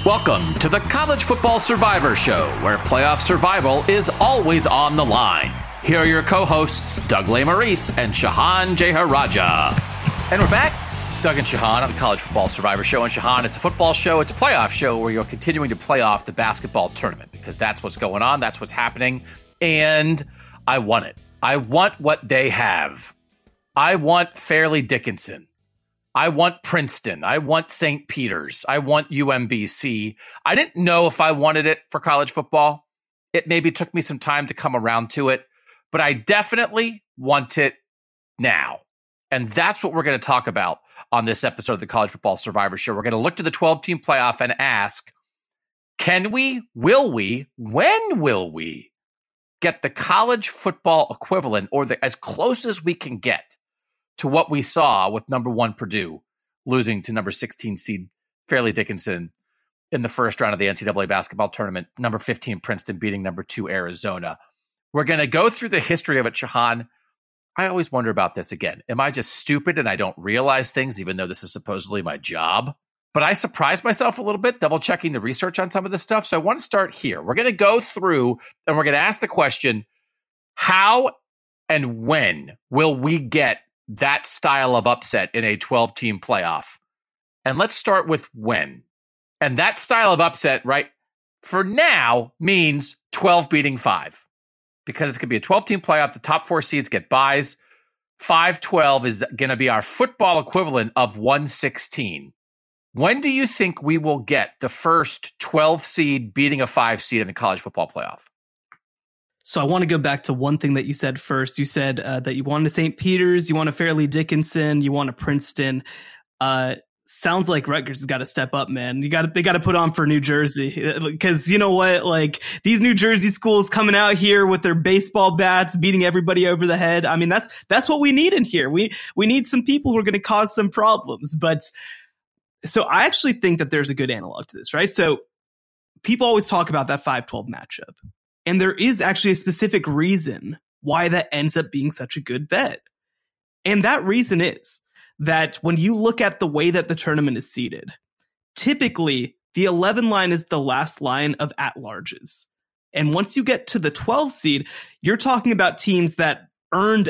Welcome to the College Football Survivor Show, where playoff survival is always on the line. Here are your co-hosts, Doug Lesmerises and Shahan Jeharaja. And we're back. Doug and Shahan on the College Football Survivor Show. And Shahan, it's a football show. It's a playoff show where you're continuing to play off the basketball tournament because that's what's going on. That's what's happening. And I want it. I want what they have. I want Fairleigh Dickinson. I want Princeton. I want St. Peter's. I want UMBC. I didn't know if I wanted it for college football. It maybe took me some time to come around to it, but I definitely want it now. And that's what we're going to talk about on this episode of the College Football Survivor Show. We're going to look to the 12-team playoff and ask, can we, will we, when will we get the college football equivalent or as close as we can get to what we saw with number 1 Purdue losing to number 16 seed Fairleigh Dickinson in the first round of the NCAA basketball tournament, number 15 Princeton beating number 2 Arizona. We're going to go through the history of it, Shahan. I always wonder about this again. Am I just stupid and I don't realize things, even though this is supposedly my job? But I surprised myself a little bit, double checking the research on some of this stuff. So I want to start here. We're going to go through and we're going to ask the question, how and when will we get that style of upset in a 12-team playoff? And let's start with when. And that style of upset, right, for now means 12 beating 5. Because it's going to be a 12-team playoff. The top 4 seeds get byes. 5-12 is going to be our football equivalent of 116. When do you think we will get the first 12 seed beating a 5 seed in the college football playoff? So I want to go back to one thing that you said first. You said that you wanted a St. Peter's, you want a Fairleigh Dickinson, you want a Princeton. Sounds like Rutgers has got to step up, man. They got to put on for New Jersey, because you know what? Like, these New Jersey schools coming out here with their baseball bats, beating everybody over the head. I mean, that's what we need in here. We need some people who are going to cause some problems. But so I actually think that there's a good analog to this, right? So people always talk about that 5-12 matchup. And there is actually a specific reason why that ends up being such a good bet. And that reason is that when you look at the way that the tournament is seeded, typically the 11 line is the last line of at-larges. And once you get to the 12 seed, you're talking about teams that earned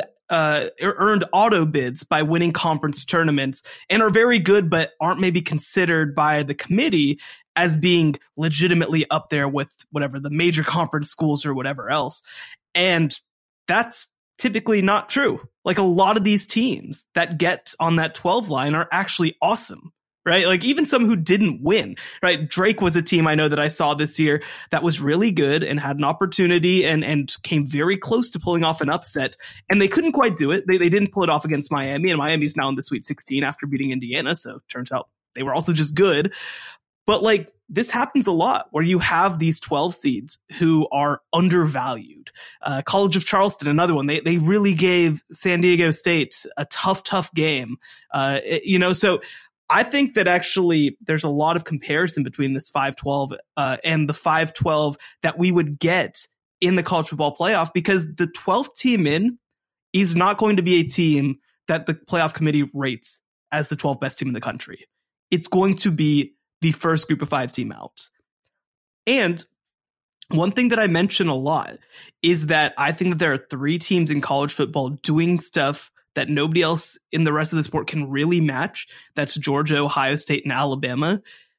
auto bids by winning conference tournaments and are very good, but aren't maybe considered by the committee as being legitimately up there with whatever the major conference schools or whatever else. And that's typically not true. Like, a lot of these teams that get on that 12 line are actually awesome, right? Like, even some who didn't win, right? Drake was a team I know that I saw this year that was really good and had an opportunity and came very close to pulling off an upset, and they couldn't quite do it. They didn't pull it off against Miami, and Miami's now in the Sweet 16 after beating Indiana. So turns out they were also just good. But like, this happens a lot where you have these 12 seeds who are undervalued. College of Charleston, another one. They really gave San Diego State a tough game. So I think that actually there's a lot of comparison between this 5-12 and the 5-12 that we would get in the college football playoff, because the 12th team in is not going to be a team that the playoff committee rates as the 12th best team in the country. It's going to be the first group of 5 team outs. And one thing that I mention a lot is that I think that there are 3 teams in college football doing stuff that nobody else in the rest of the sport can really match. That's Georgia, Ohio State, and Alabama.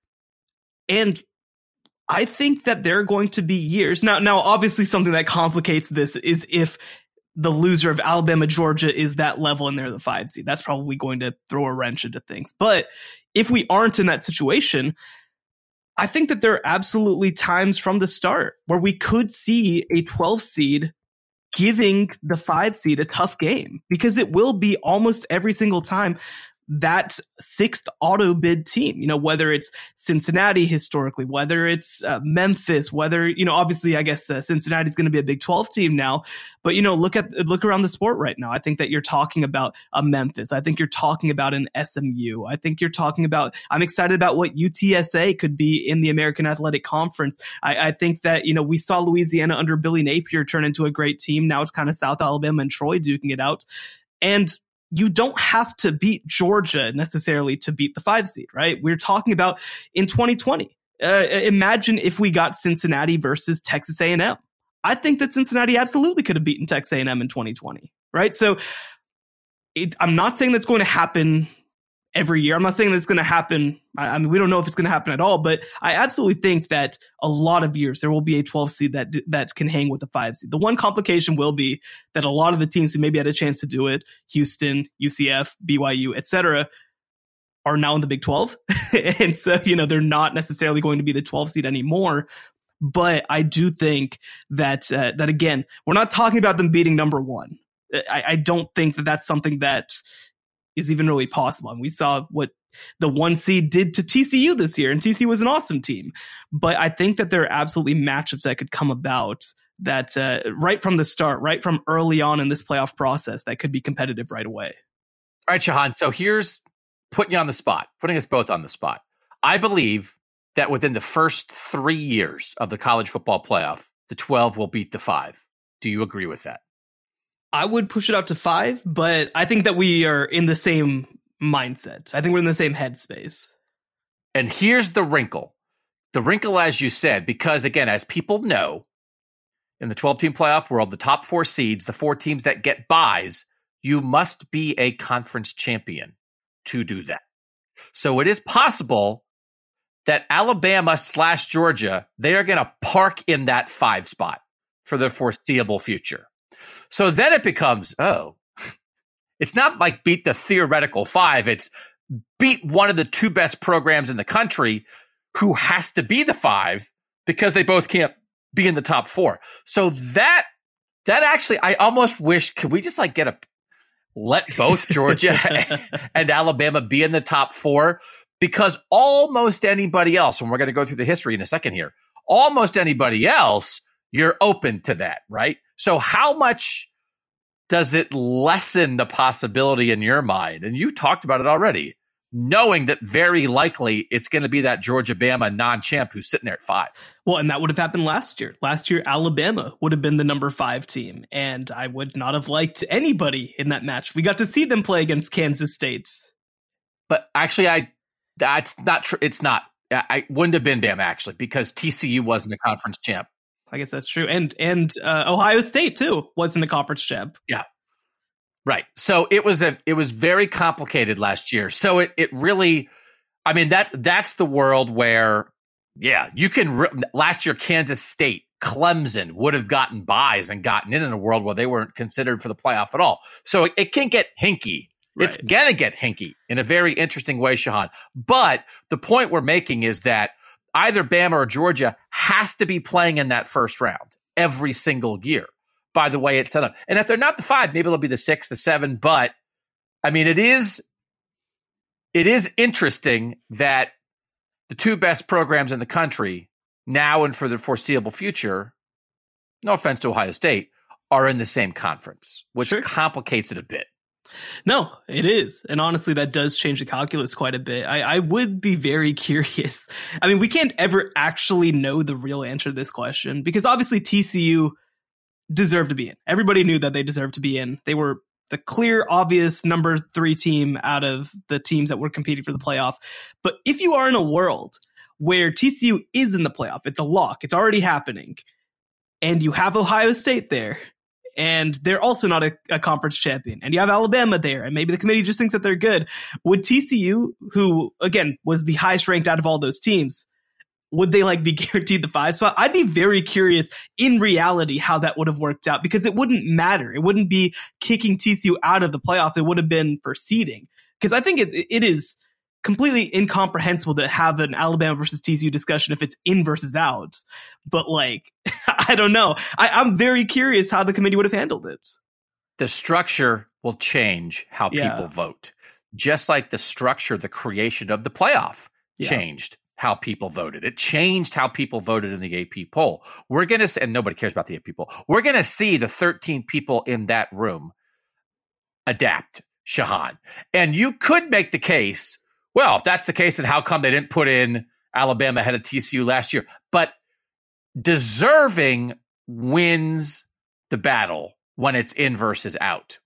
And I think that there are going to be years. Now, obviously something that complicates this is if the loser of Alabama, Georgia is that level and they're the 5 seed. That's probably going to throw a wrench into things. But if we aren't in that situation, I think that there are absolutely times from the start where we could see a 12 seed giving the 5 seed a tough game, because it will be almost every single time that 6th auto bid team, whether it's Cincinnati historically, whether it's Memphis, whether, obviously I guess Cincinnati's going to be a Big 12 team now, but look around the sport right now. I think that you're talking about a Memphis. I think you're talking about an SMU. I think you're talking about, I'm excited about what UTSA could be in the American Athletic Conference. I think that, we saw Louisiana under Billy Napier turn into a great team. Now it's kind of South Alabama and Troy duking it out. And you don't have to beat Georgia necessarily to beat the 5 seed, right? We're talking about in 2020, Imagine if we got Cincinnati versus Texas A&M. I think that Cincinnati absolutely could have beaten Texas A&M in 2020, right? So I'm not saying that's going to happen every year. I'm not saying that's going to happen. I mean, we don't know if it's going to happen at all, but I absolutely think that a lot of years there will be a 12 seed that can hang with a 5 seed. The one complication will be that a lot of the teams who maybe had a chance to do it, Houston, UCF, BYU, etc., are now in the Big 12. And so, they're not necessarily going to be the 12 seed anymore. But I do think that again, we're not talking about them beating number one. I don't think that that's something that is even really possible. And we saw what the 1 seed did to TCU this year, and TCU was an awesome team. But I think that there are absolutely matchups that could come about that right from the start, right from early on in this playoff process, that could be competitive right away. All right, Shahan. So here's putting us both on the spot. I believe that within the first 3 years of the college football playoff, the 12 will beat the 5. Do you agree with that? I would push it out to 5, but I think that we are in the same mindset. I think we're in the same headspace. And here's the wrinkle. The wrinkle, as you said, because again, as people know, in the 12-team playoff world, the top 4 seeds, the 4 teams that get buys, you must be a conference champion to do that. So it is possible that Alabama/Georgia, they are going to park in that 5 spot for the foreseeable future. So then it becomes, it's not like beat the theoretical 5. It's beat one of the 2 best programs in the country who has to be the 5 because they both can't be in the top 4. So that actually, I almost wish, could we just let both Georgia and Alabama be in the top 4? Because almost anybody else, and we're going to go through the history in a second here, almost anybody else, you're open to that, right? So how much does it lessen the possibility in your mind? And you talked about it already, knowing that very likely it's going to be that Georgia-Bama non-champ who's sitting there at 5. Well, and that would have happened last year. Last year, Alabama would have been the number 5 team, and I would not have liked anybody in that match. We got to see them play against Kansas State. But actually, that's not true. It's not. I wouldn't have been Bama, actually, because TCU wasn't a conference champ. I guess that's true. And Ohio State, too, wasn't a conference champ. Yeah. Right. So it was very complicated last year. So it really, I mean, that's the world where, yeah, you can, last year, Kansas State, Clemson would have gotten buys and gotten in a world where they weren't considered for the playoff at all. So it can get hinky. Right. It's going to get hinky in a very interesting way, Shahan. But the point we're making is that either Bama or Georgia has to be playing in that first round every single year, by the way it's set up. And if they're not the 5, maybe they'll be the 6, the 7. But, I mean, it is interesting that the 2 best programs in the country now and for the foreseeable future, no offense to Ohio State, are in the same conference, which complicates it a bit. No, it is. And honestly, that does change the calculus quite a bit. I would be very curious. I mean, we can't ever actually know the real answer to this question because obviously TCU deserved to be in. Everybody knew that they deserved to be in. They were the clear, obvious number 3 team out of the teams that were competing for the playoff. But if you are in a world where TCU is in the playoff, it's a lock, it's already happening, and you have Ohio State there, and they're also not a conference champion, and you have Alabama there, and maybe the committee just thinks that they're good. Would TCU, who, again, was the highest ranked out of all those teams, would they be guaranteed the 5 spot? I'd be very curious in reality how that would have worked out because it wouldn't matter. It wouldn't be kicking TCU out of the playoff. It would have been for seeding because I think it is completely incomprehensible to have an Alabama versus TCU discussion if it's in versus out. But I don't know. I'm very curious how the committee would have handled it. The structure will change how people vote. Just like the structure, the creation of the playoff changed how people voted. It changed how people voted in the AP poll. We're going to, and nobody cares about the AP poll. We're going to see the 13 people in that room adapt, Shahan. And you could make the case, well, if that's the case, then how come they didn't put in Alabama ahead of TCU last year? But deserving wins the battle when it's in versus out.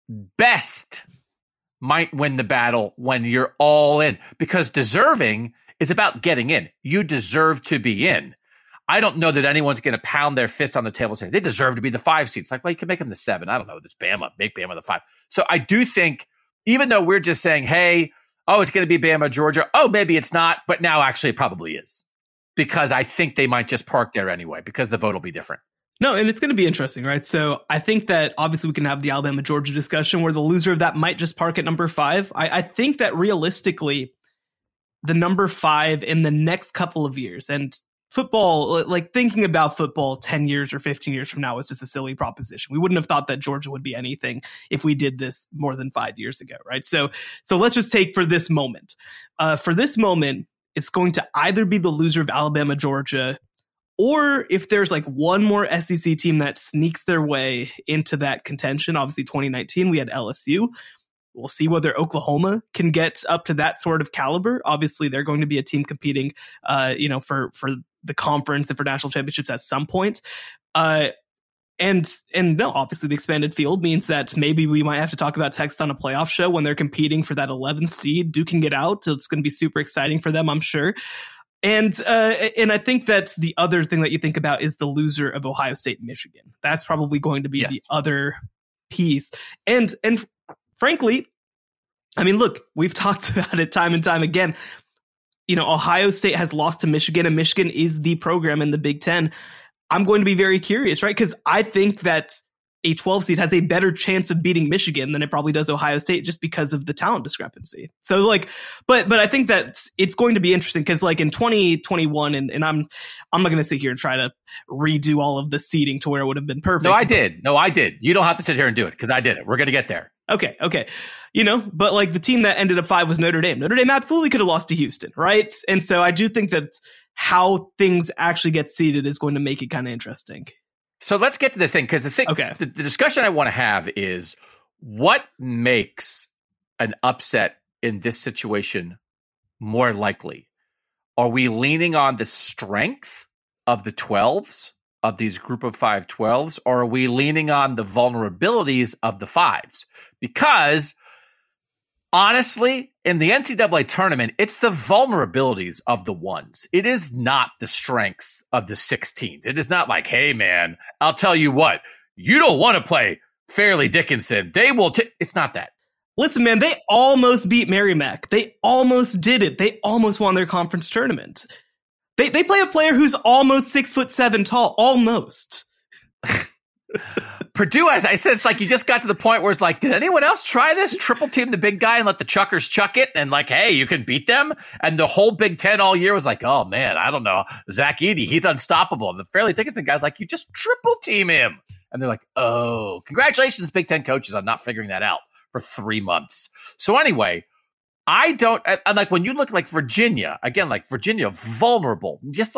Best might win the battle when you're all in, because deserving is about getting in. You deserve to be in. I don't know that anyone's going to pound their fist on the table and say they deserve to be the 5 seed. It's like, well, you can make them the 7. I don't know. It's Bama. Make Bama the 5. So I do think, even though we're just saying, hey, oh, it's going to be Bama, Georgia. Oh, maybe it's not. But now actually it probably is. Because I think they might just park there anyway, because the vote will be different. No, and it's going to be interesting, right? So I think that obviously we can have the Alabama-Georgia discussion where the loser of that might just park at number 5. I think that realistically, the number 5 in the next couple of years, and football, like thinking about football 10 years or 15 years from now is just a silly proposition. We wouldn't have thought that Georgia would be anything if we did this more than 5 years ago, right? So let's just take for this moment. It's going to either be the loser of Alabama, Georgia, or if there's like one more SEC team that sneaks their way into that contention. Obviously 2019, we had LSU. We'll see whether Oklahoma can get up to that sort of caliber. Obviously, they're going to be a team competing, for the conference and for national championships at some point. And no, obviously the expanded field means that maybe we might have to talk about Texas on a playoff show when they're competing for that 11th seed, duking it out. So it's going to be super exciting for them, I'm sure. And I think that the other thing that you think about is the loser of Ohio State and Michigan. That's probably going to be the other piece. And frankly, I mean, look, we've talked about it time and time again. Ohio State has lost to Michigan, and Michigan is the program in the Big Ten. I'm going to be very curious, right? Because I think that a 12 seed has a better chance of beating Michigan than it probably does Ohio State, just because of the talent discrepancy. So but I think that it's going to be interesting because in 2021, and I'm not going to sit here and try to redo all of the seeding to where it would have been perfect. No, I did. You don't have to sit here and do it because I did it. We're going to get there. Okay. But the team that ended up 5 was Notre Dame. Notre Dame absolutely could have lost to Houston, right? And so I do think that how things actually get seeded is going to make it kind of interesting. So let's get to the thing, because the discussion I want to have is what makes an upset in this situation more likely? Are we leaning on the strength of the 12s, of these group of 5 12s, or are we leaning on the vulnerabilities of the 5s? Because honestly, in the NCAA tournament, it's the vulnerabilities of the 1s. It is not the strengths of the 16s. It is not like, hey, man, I'll tell you what, you don't want to play Fairleigh Dickinson. They will. It's not that. Listen, man, they almost beat Merrimack. They almost did it. They almost won their conference tournament. They play a player who's almost 6'7" tall. Almost. Purdue, as I said, it's like you just got to the point where it's like, did anyone else try this? Triple team the big guy and let the chuckers chuck it, and hey, you can beat them. And the whole Big Ten all year was like, oh man, I don't know, Zach Edey, he's unstoppable. And the Fairleigh Dickinson guy's like, you just triple team him, and they're like, oh, congratulations, Big Ten coaches, on not figuring that out for 3 months. So anyway, I don't, and when you look like Virginia, again, Virginia, vulnerable, just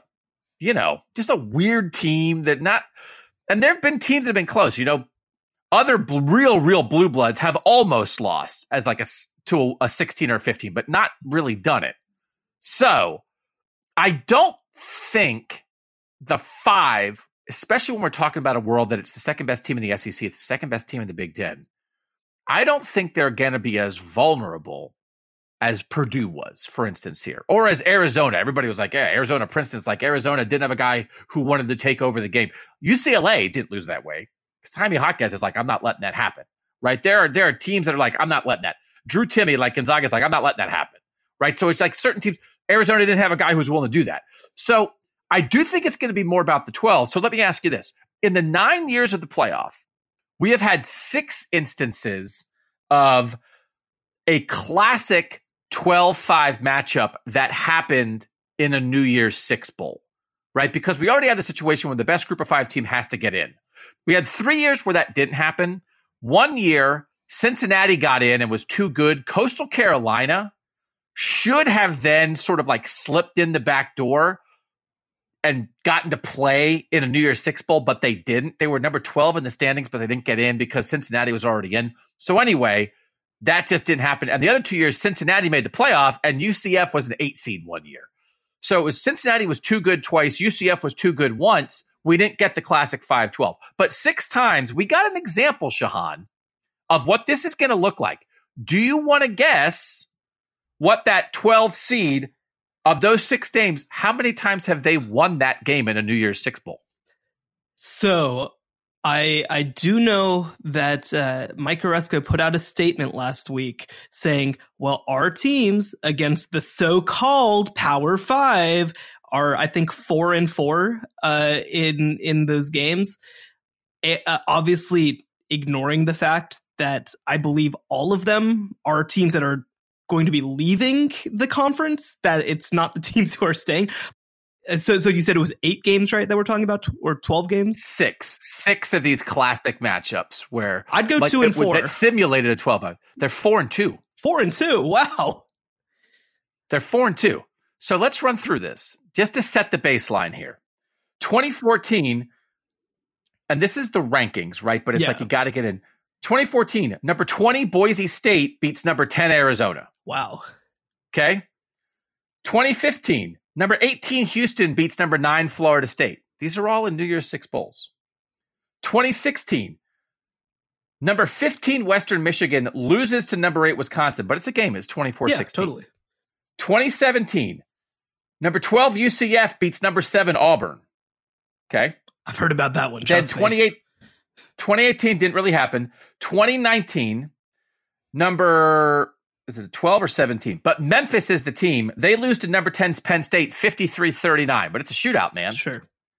just a weird team that not. And there have been teams that have been close. Other real blue bloods have almost lost as to a 16 or 15, but not really done it. So I don't think the 5, especially when we're talking about a world that it's the second best team in the SEC, it's the second best team in the Big Ten, I don't think they're going to be as vulnerable as Purdue was, for instance, here, or as Arizona. Everybody was like, yeah, Arizona, Princeton's Arizona didn't have a guy who wanted to take over the game. UCLA didn't lose that way. Tommy Hawkins is I'm not letting that happen, right? There are teams that are I'm not letting that. Drew Timme, Gonzaga's I'm not letting that happen, right? So it's certain teams. Arizona didn't have a guy who was willing to do that. So I do think it's going to be more about the 12. So let me ask you this. In the 9 years of the playoff, we have had 6 instances of a classic 12-5 matchup that happened in a New Year's Six Bowl, right? Because we already had the situation where the best group of 5 team has to get in. We had 3 years where that didn't happen. 1 year, Cincinnati got in and was too good. Coastal Carolina should have then sort of slipped in the back door and gotten to play in a New Year's Six Bowl, but they didn't. They were number 12 in the standings, but they didn't get in because Cincinnati was already in. So anyway, that just didn't happen. And the other 2 years, Cincinnati made the playoff, and UCF was an 8 seed 1 year. So it was Cincinnati was too good twice. UCF was too good once. We didn't get the classic 5-12. But 6 times, we got an example, Shahan, of what this is going to look like. Do you want to guess what that 12th seed Of those 6 games, how many times have they won that game in a New Year's Six Bowl? So I do know that Mike Oresco put out a statement last week saying, well, our teams against the so-called Power 5 are, I think, 4-4 in those games. Obviously, ignoring the fact that I believe all of them are teams that are going to be leaving the conference, that it's not the teams who are staying. So you said it was 8 games, right, that we're talking about, or 12 games? 6 of these classic matchups where I'd go 2-4. That simulated a 12. They're 4-2. 4-2. Wow. They're 4-2. So let's run through this just to set the baseline here. 2014, and this is the rankings, right? But it's like you got to get in. 2014, number 20 Boise State beats number 10 Arizona. Wow. Okay. 2015, number 18 Houston beats number 9 Florida State. These are all in New Year's Six Bowls. 2016, number 15 Western Michigan loses to number 8 Wisconsin, but it's a game. It's 24-16. Yeah, totally. 2017, number 12 UCF beats number 7 Auburn. Okay. I've heard about that one. Then 2018 didn't really happen. 2019, number, is it 12 or 17? But Memphis is the team. They lose to number 10's Penn State 53-39, but it's a shootout, man. Sure.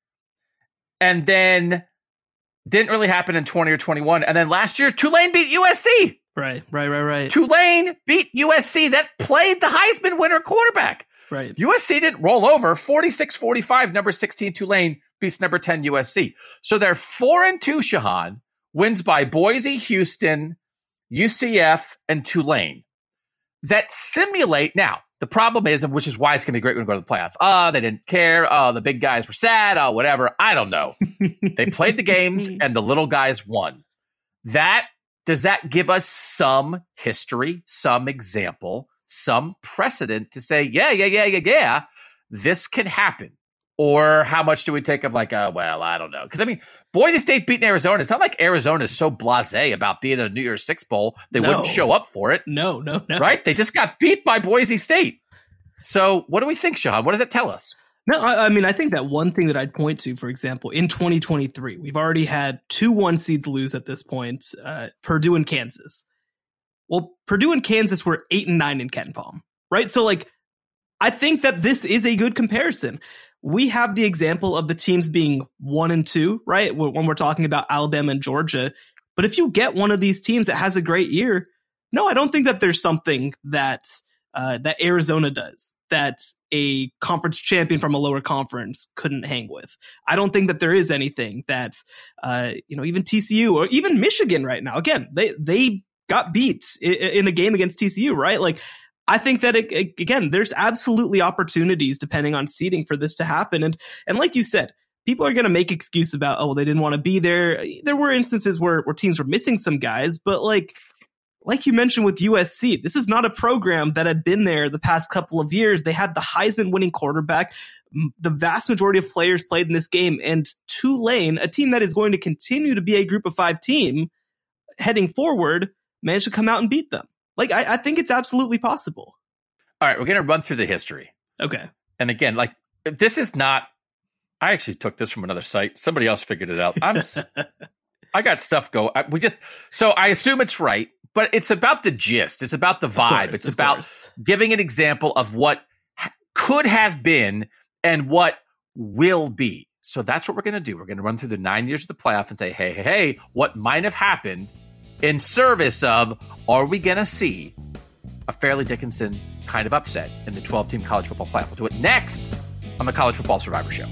And then didn't really happen in 20 or 21. And then last year, Tulane beat USC. Right. Tulane beat USC that played the Heisman winner quarterback. Right. USC didn't roll over. 46-45, number 16 Tulane beats number 10 USC. So they're 4-2, Shahan, wins by Boise, Houston, UCF, and Tulane. That simulate, now, the problem is, which is why it's going to be great when we go to the playoffs. They didn't care. The big guys were sad. Whatever. I don't know. They played the games, and the little guys won. Does that give us some history, some example, some precedent to say, yeah, this can happen? Or how much do we take of like, well, I don't know. Because, I mean, Boise State beating Arizona. It's not like Arizona is so blasé about being in a New Year's Six Bowl. They wouldn't show up for it. No. Right? They just got beat by Boise State. So what do we think, Shahan? What does that tell us? No, I mean, I think that one thing that I'd point to, for example, in 2023, we've already had 2 1 seeds lose at this point, Purdue and Kansas. Well, Purdue and Kansas were 8-9 in Ken Palm, right? So, like, I think that this is a good comparison. We have the example of the teams being 1-2, right? When we're talking about Alabama and Georgia. But if you get one of these teams that has a great year, no, I don't think that there's something that that Arizona does that a conference champion from a lower conference couldn't hang with. I don't think that there is anything that, even TCU or even Michigan right now. Again, they got beat in a game against TCU, right? Like, I think that, again, there's absolutely opportunities depending on seeding for this to happen. And like you said, people are going to make excuse about, they didn't want to be there. There were instances where teams were missing some guys, but like you mentioned with USC, this is not a program that had been there the past couple of years. They had the Heisman winning quarterback. The vast majority of players played in this game, and Tulane, a team that is going to continue to be a group of 5 team heading forward, managed to come out and beat them. Like, I think it's absolutely possible. All right, we're going to run through the history. Okay. And again, like, this is not, I actually took this from another site. Somebody else figured it out. I got stuff go. So I assume it's right, but it's about the gist. It's about the vibe. It's about giving an example of what could have been and what will be. So that's what we're going to do. We're going to run through the 9 years of the playoff and say, hey, what might have happened in service of, are we going to see a Fairleigh Dickinson kind of upset in the 12-team college football playoff? We'll do it next on the College Football Survivor Show.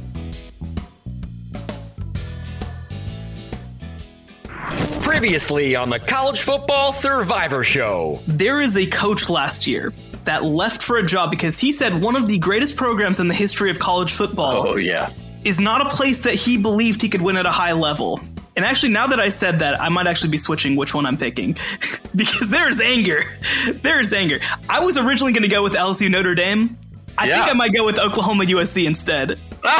Previously on the College Football Survivor Show. There is a coach last year that left for a job because he said one of the greatest programs in the history of college football is not a place that he believed he could win at a high level. And actually, now that I said that, I might actually be switching which one I'm picking because there's anger. There's anger. I was originally going to go with LSU Notre Dame. I think I might go with Oklahoma USC instead.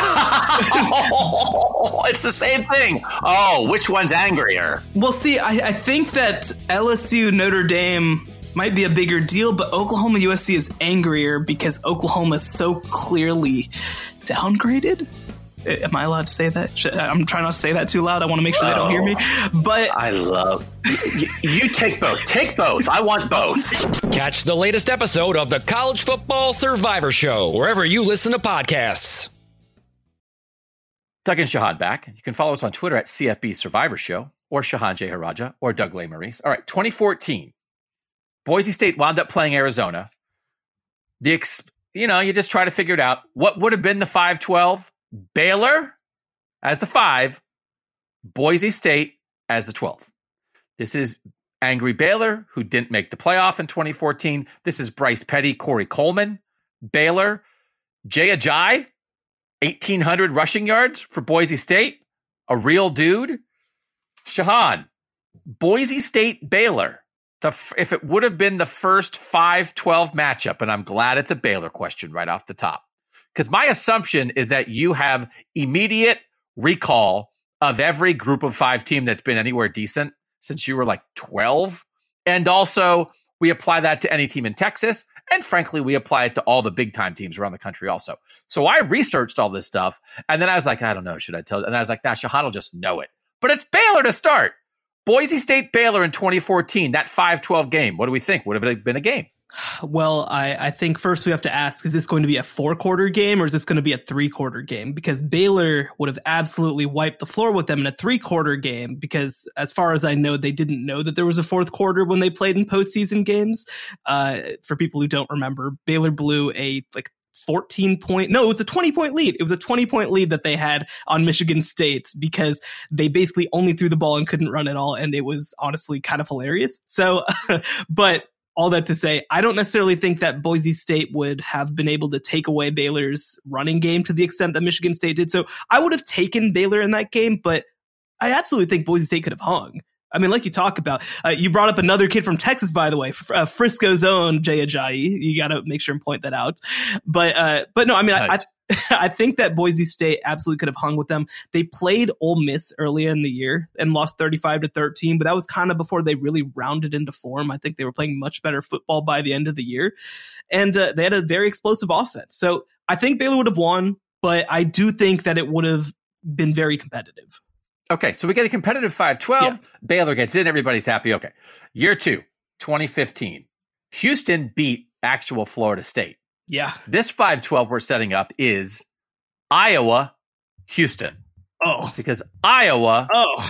It's the same thing. Oh, which one's angrier? Well, see, I think that LSU Notre Dame might be a bigger deal, but Oklahoma USC is angrier because Oklahoma is so clearly downgraded. Am I allowed to say that? I'm trying not to say that too loud. I want to make sure they don't hear me. But I love you. Take both. Take both. I want both. Catch the latest episode of the College Football Survivor Show wherever you listen to podcasts. Doug and Shahan back. You can follow us on Twitter at CFB Survivor Show or Shahan Jeharaja or Doug Lesmerises. All right, 2014. Boise State wound up playing Arizona. You just try to figure it out. What would have been the 5-12? Baylor as the 5, Boise State as the 12. This is angry Baylor, who didn't make the playoff in 2014. This is Bryce Petty, Corey Coleman, Baylor. Jay Ajayi, 1,800 rushing yards for Boise State. A real dude. Shahan, Boise State, Baylor. If it would have been the first 5-12 matchup, and I'm glad it's a Baylor question right off the top, because my assumption is that you have immediate recall of every group of 5 team that's been anywhere decent since you were like 12. And also, we apply that to any team in Texas. And frankly, we apply it to all the big time teams around the country also. So I researched all this stuff. And then I was like, I don't know, should I tell? And I was like, nah, Shahan will just know it. But it's Baylor to start. Boise State, Baylor in 2014, that 5-12 game. What do we think? Would have it been a game? Well, I think first we have to ask, is this going to be a 4-quarter game or is this going to be a 3-quarter game? Because Baylor would have absolutely wiped the floor with them in a 3-quarter game because as far as I know, they didn't know that there was a 4th quarter when they played in postseason games. For people who don't remember, Baylor blew a 14-point, no, it was a 20-point lead. It was a 20-point lead that they had on Michigan State because they basically only threw the ball and couldn't run at all. And it was honestly kind of hilarious. So, but all that to say, I don't necessarily think that Boise State would have been able to take away Baylor's running game to the extent that Michigan State did. So I would have taken Baylor in that game, but I absolutely think Boise State could have hung. I mean, like you talk about, you brought up another kid from Texas, by the way, Frisco's own Jay Ajayi. You got to make sure and point that out. But no, I mean, I think that Boise State absolutely could have hung with them. They played Ole Miss earlier in the year and lost 35-13, but that was kind of before they really rounded into form. I think they were playing much better football by the end of the year, and they had a very explosive offense. So I think Baylor would have won, but I do think that it would have been very competitive. Okay, so we get a competitive 5-12. Yeah. Baylor gets in. Everybody's happy. Okay. Year 2, 2015. Houston beat actual Florida State. Yeah. This 5-12 we're setting up is Iowa, Houston. Oh. Because Iowa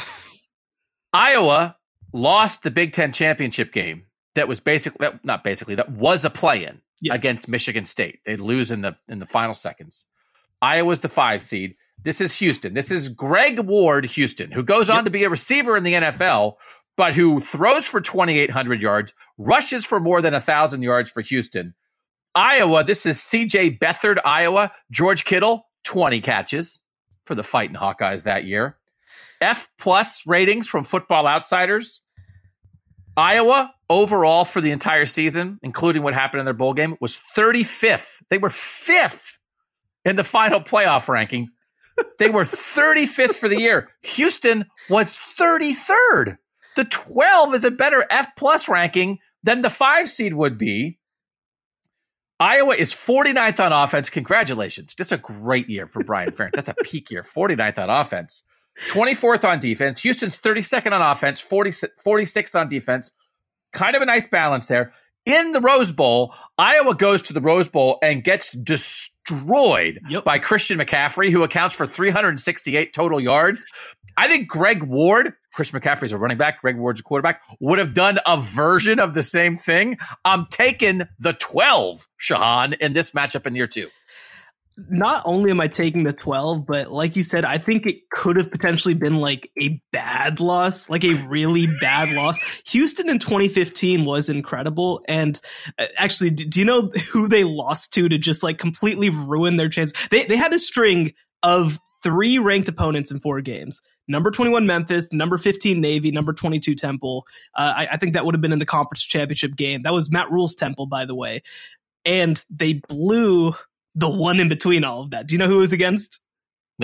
lost the Big Ten championship game that was that was a play-in against Michigan State. They lose in the final seconds. Iowa's the 5 seed. This is Houston. This is Greg Ward, Houston, who goes on to be a receiver in the NFL, but who throws for 2,800 yards, rushes for more than 1,000 yards for Houston. Iowa, this is C.J. Beathard, Iowa. George Kittle, 20 catches for the Fighting Hawkeyes that year. F+ ratings from Football Outsiders. Iowa, overall for the entire season, including what happened in their bowl game, was 35th. They were 5th in the final playoff ranking. They were 35th for the year. Houston was 33rd. The 12 is a better F+ ranking than the 5 seed would be. Iowa is 49th on offense. Congratulations. That's a great year for Brian Ferentz. That's a peak year. 49th on offense. 24th on defense. Houston's 32nd on offense. 46th on defense. Kind of a nice balance there. In the Rose Bowl, Iowa goes to the Rose Bowl and gets destroyed by Christian McCaffrey, who accounts for 368 total yards. I think Greg Ward, Christian McCaffrey's a running back, Greg Ward's a quarterback, would have done a version of the same thing. I'm taking the 12, Shahan, in this matchup in year 2. Not only am I taking the 12, but like you said, I think it could have potentially been like a bad loss, like a really bad loss. Houston in 2015 was incredible. And actually, do you know who they lost to just like completely ruin their chance? They had a string of 3 ranked opponents in 4 games. Number 21 Memphis, number 15 Navy, number 22 Temple. I think that would have been in the conference championship game. That was Matt Rule's Temple, by the way. And they blew the one in between all of that. Do you know who it was against? No.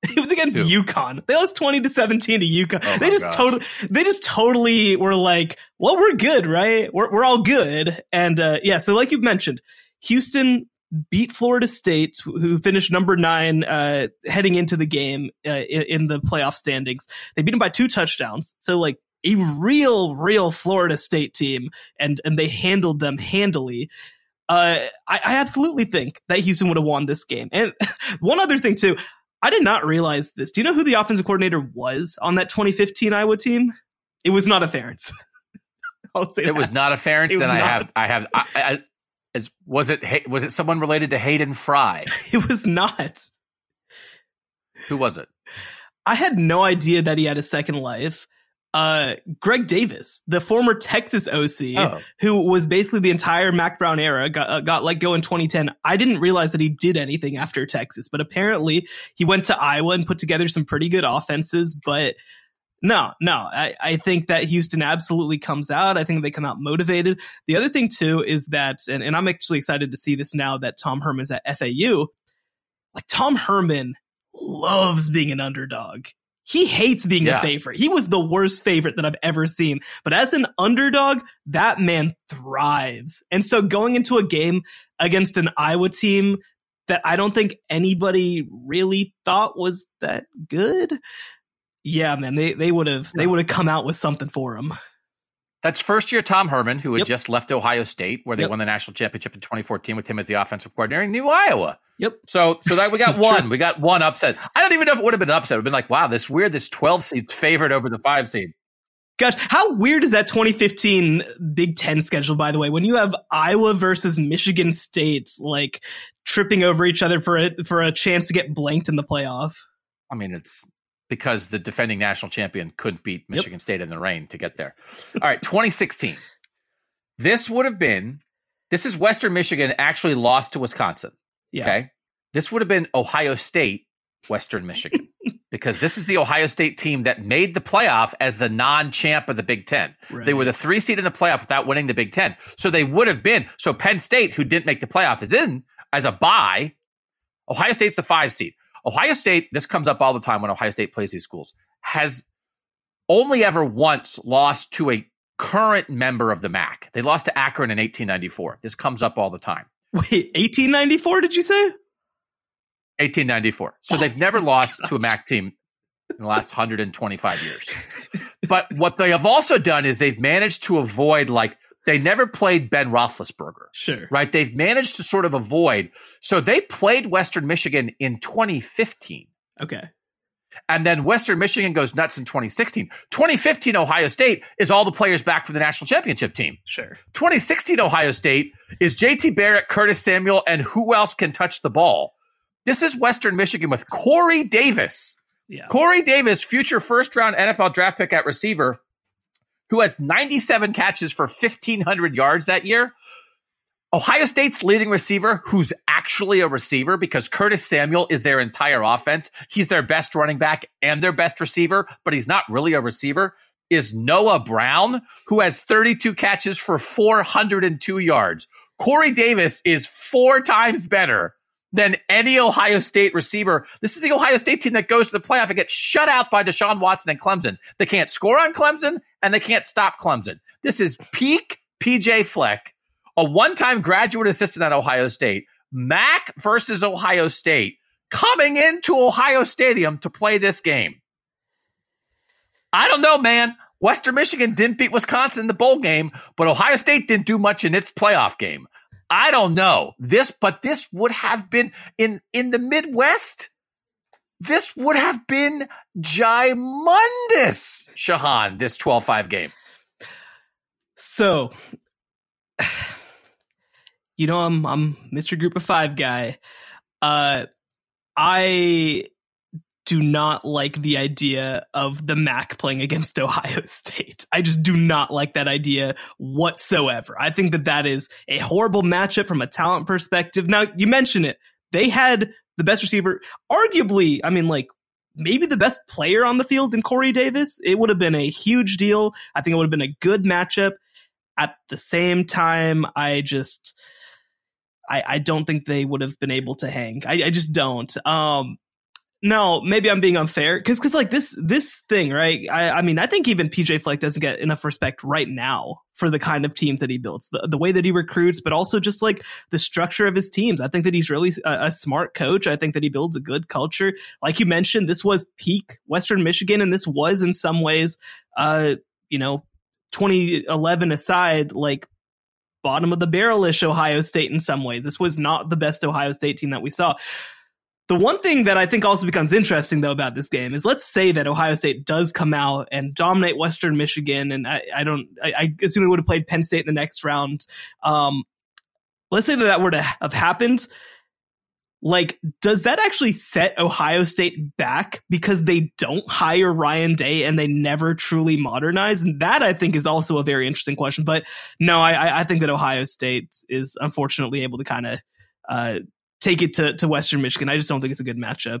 It was against UConn. They lost 20-17 to UConn. Oh They just totally were like, well, we're good, right? We're all good. And so like you mentioned, Houston beat Florida State, who finished number 9 heading into the game in the playoff standings. They beat them by 2 touchdowns. So like a real Florida State team, and they handled them handily. I absolutely think that Houston would have won this game. And one other thing too, I did not realize this. Do you know who the offensive coordinator was on that 2015 Iowa team? It was not a Ferentz. I'll say it was not a Ferentz. Then was it someone related to Hayden Fry? It was not. Who was it? I had no idea that he had a second life. Greg Davis, the former Texas OC, who was basically the entire Mac Brown era, got let go in 2010. I didn't realize that he did anything after Texas, but apparently he went to Iowa and put together some pretty good offenses. But no, I think that Houston absolutely comes out. I think they come out motivated. The other thing too is that, and I'm actually excited to see this now that Tom Herman's at FAU. Like, Tom Herman loves being an underdog. He hates being a favorite. He was the worst favorite that I've ever seen. But as an underdog, that man thrives. And so going into a game against an Iowa team that I don't think anybody really thought was that good, yeah, man, they would have come out with something for him. That's first year Tom Herman, who had just left Ohio State, where they won the national championship in 2014 with him as the offensive coordinator in New Iowa. Yep. So that we got one. We got one upset. I don't even know if it would have been an upset. It would have been like, wow, this 12 seed's favored over the 5 seed. Gosh, how weird is that 2015 Big Ten schedule, by the way, when you have Iowa versus Michigan State, like, tripping over each other for a chance to get blanked in the playoff? I mean, it's because the defending national champion couldn't beat Michigan State in the rain to get there. All right, 2016. This is Western Michigan actually lost to Wisconsin. Yeah. Okay. This would have been Ohio State, Western Michigan, because this is the Ohio State team that made the playoff as the non-champ of the Big Ten. Right. They were the 3 seed in the playoff without winning the Big Ten. So they would have been. So Penn State, who didn't make the playoff, is in as a bye. Ohio State's the 5 seed. Ohio State, this comes up all the time when Ohio State plays these schools, has only ever once lost to a current member of the MAC. They lost to Akron in 1894. This comes up all the time. Wait, 1894, did you say? 1894. So they've never lost to a MAC team in the last 125 years. But what they have also done is they've managed to avoid, like, they never played Ben Roethlisberger. Sure. Right? They've managed to sort of avoid. So they played Western Michigan in 2015. Okay. And then Western Michigan goes nuts in 2016. 2015 Ohio State is all the players back from the national championship team. Sure. 2016 Ohio State is JT Barrett, Curtis Samuel, and who else can touch the ball? This is Western Michigan with Corey Davis. Yeah. Corey Davis, future first-round NFL draft pick at receiver, who has 97 catches for 1,500 yards that year. Ohio State's leading receiver, who's actually a receiver because Curtis Samuel is their entire offense. He's their best running back and their best receiver, but he's not really a receiver, is Noah Brown, who has 32 catches for 402 yards. Corey Davis is 4 times better than any Ohio State receiver. This is the Ohio State team that goes to the playoff and gets shut out by Deshaun Watson and Clemson. They can't score on Clemson, and they can't stop Clemson. This is peak PJ Fleck, a one-time graduate assistant at Ohio State, MAC versus Ohio State, coming into Ohio Stadium to play this game. I don't know, man. Western Michigan didn't beat Wisconsin in the bowl game, but Ohio State didn't do much in its playoff game. I don't know but this would have been in the Midwest. This would have been gimundous, Shahan, this 12-5 game. So, you know, I'm Mr. Group of 5 guy. I do not like the idea of the MAC playing against Ohio State. I just do not like that idea whatsoever. I think that is a horrible matchup from a talent perspective. Now, you mentioned it. They had the best receiver, arguably, I mean, like, maybe the best player on the field in Corey Davis. It would have been a huge deal. I think it would have been a good matchup. At the same time, I don't think they would have been able to hang. I just don't. No, maybe I'm being unfair because like this thing, right? I mean, I think even PJ Fleck doesn't get enough respect right now for the kind of teams that he builds, the way that he recruits, but also just like the structure of his teams. I think that he's really a smart coach. I think that he builds a good culture. Like you mentioned, this was peak Western Michigan, and this was in some ways, 2011 aside, like bottom of the barrel-ish Ohio State in some ways. This was not the best Ohio State team that we saw. The one thing that I think also becomes interesting, though, about this game is let's say that Ohio State does come out and dominate Western Michigan, and I assume we would have played Penn State in the next round. Let's say that were to have happened. Like, does that actually set Ohio State back because they don't hire Ryan Day and they never truly modernize? And that, I think, is also a very interesting question. But no, I think that Ohio State is unfortunately able to kind of take it to Western Michigan. I just don't think it's a good matchup.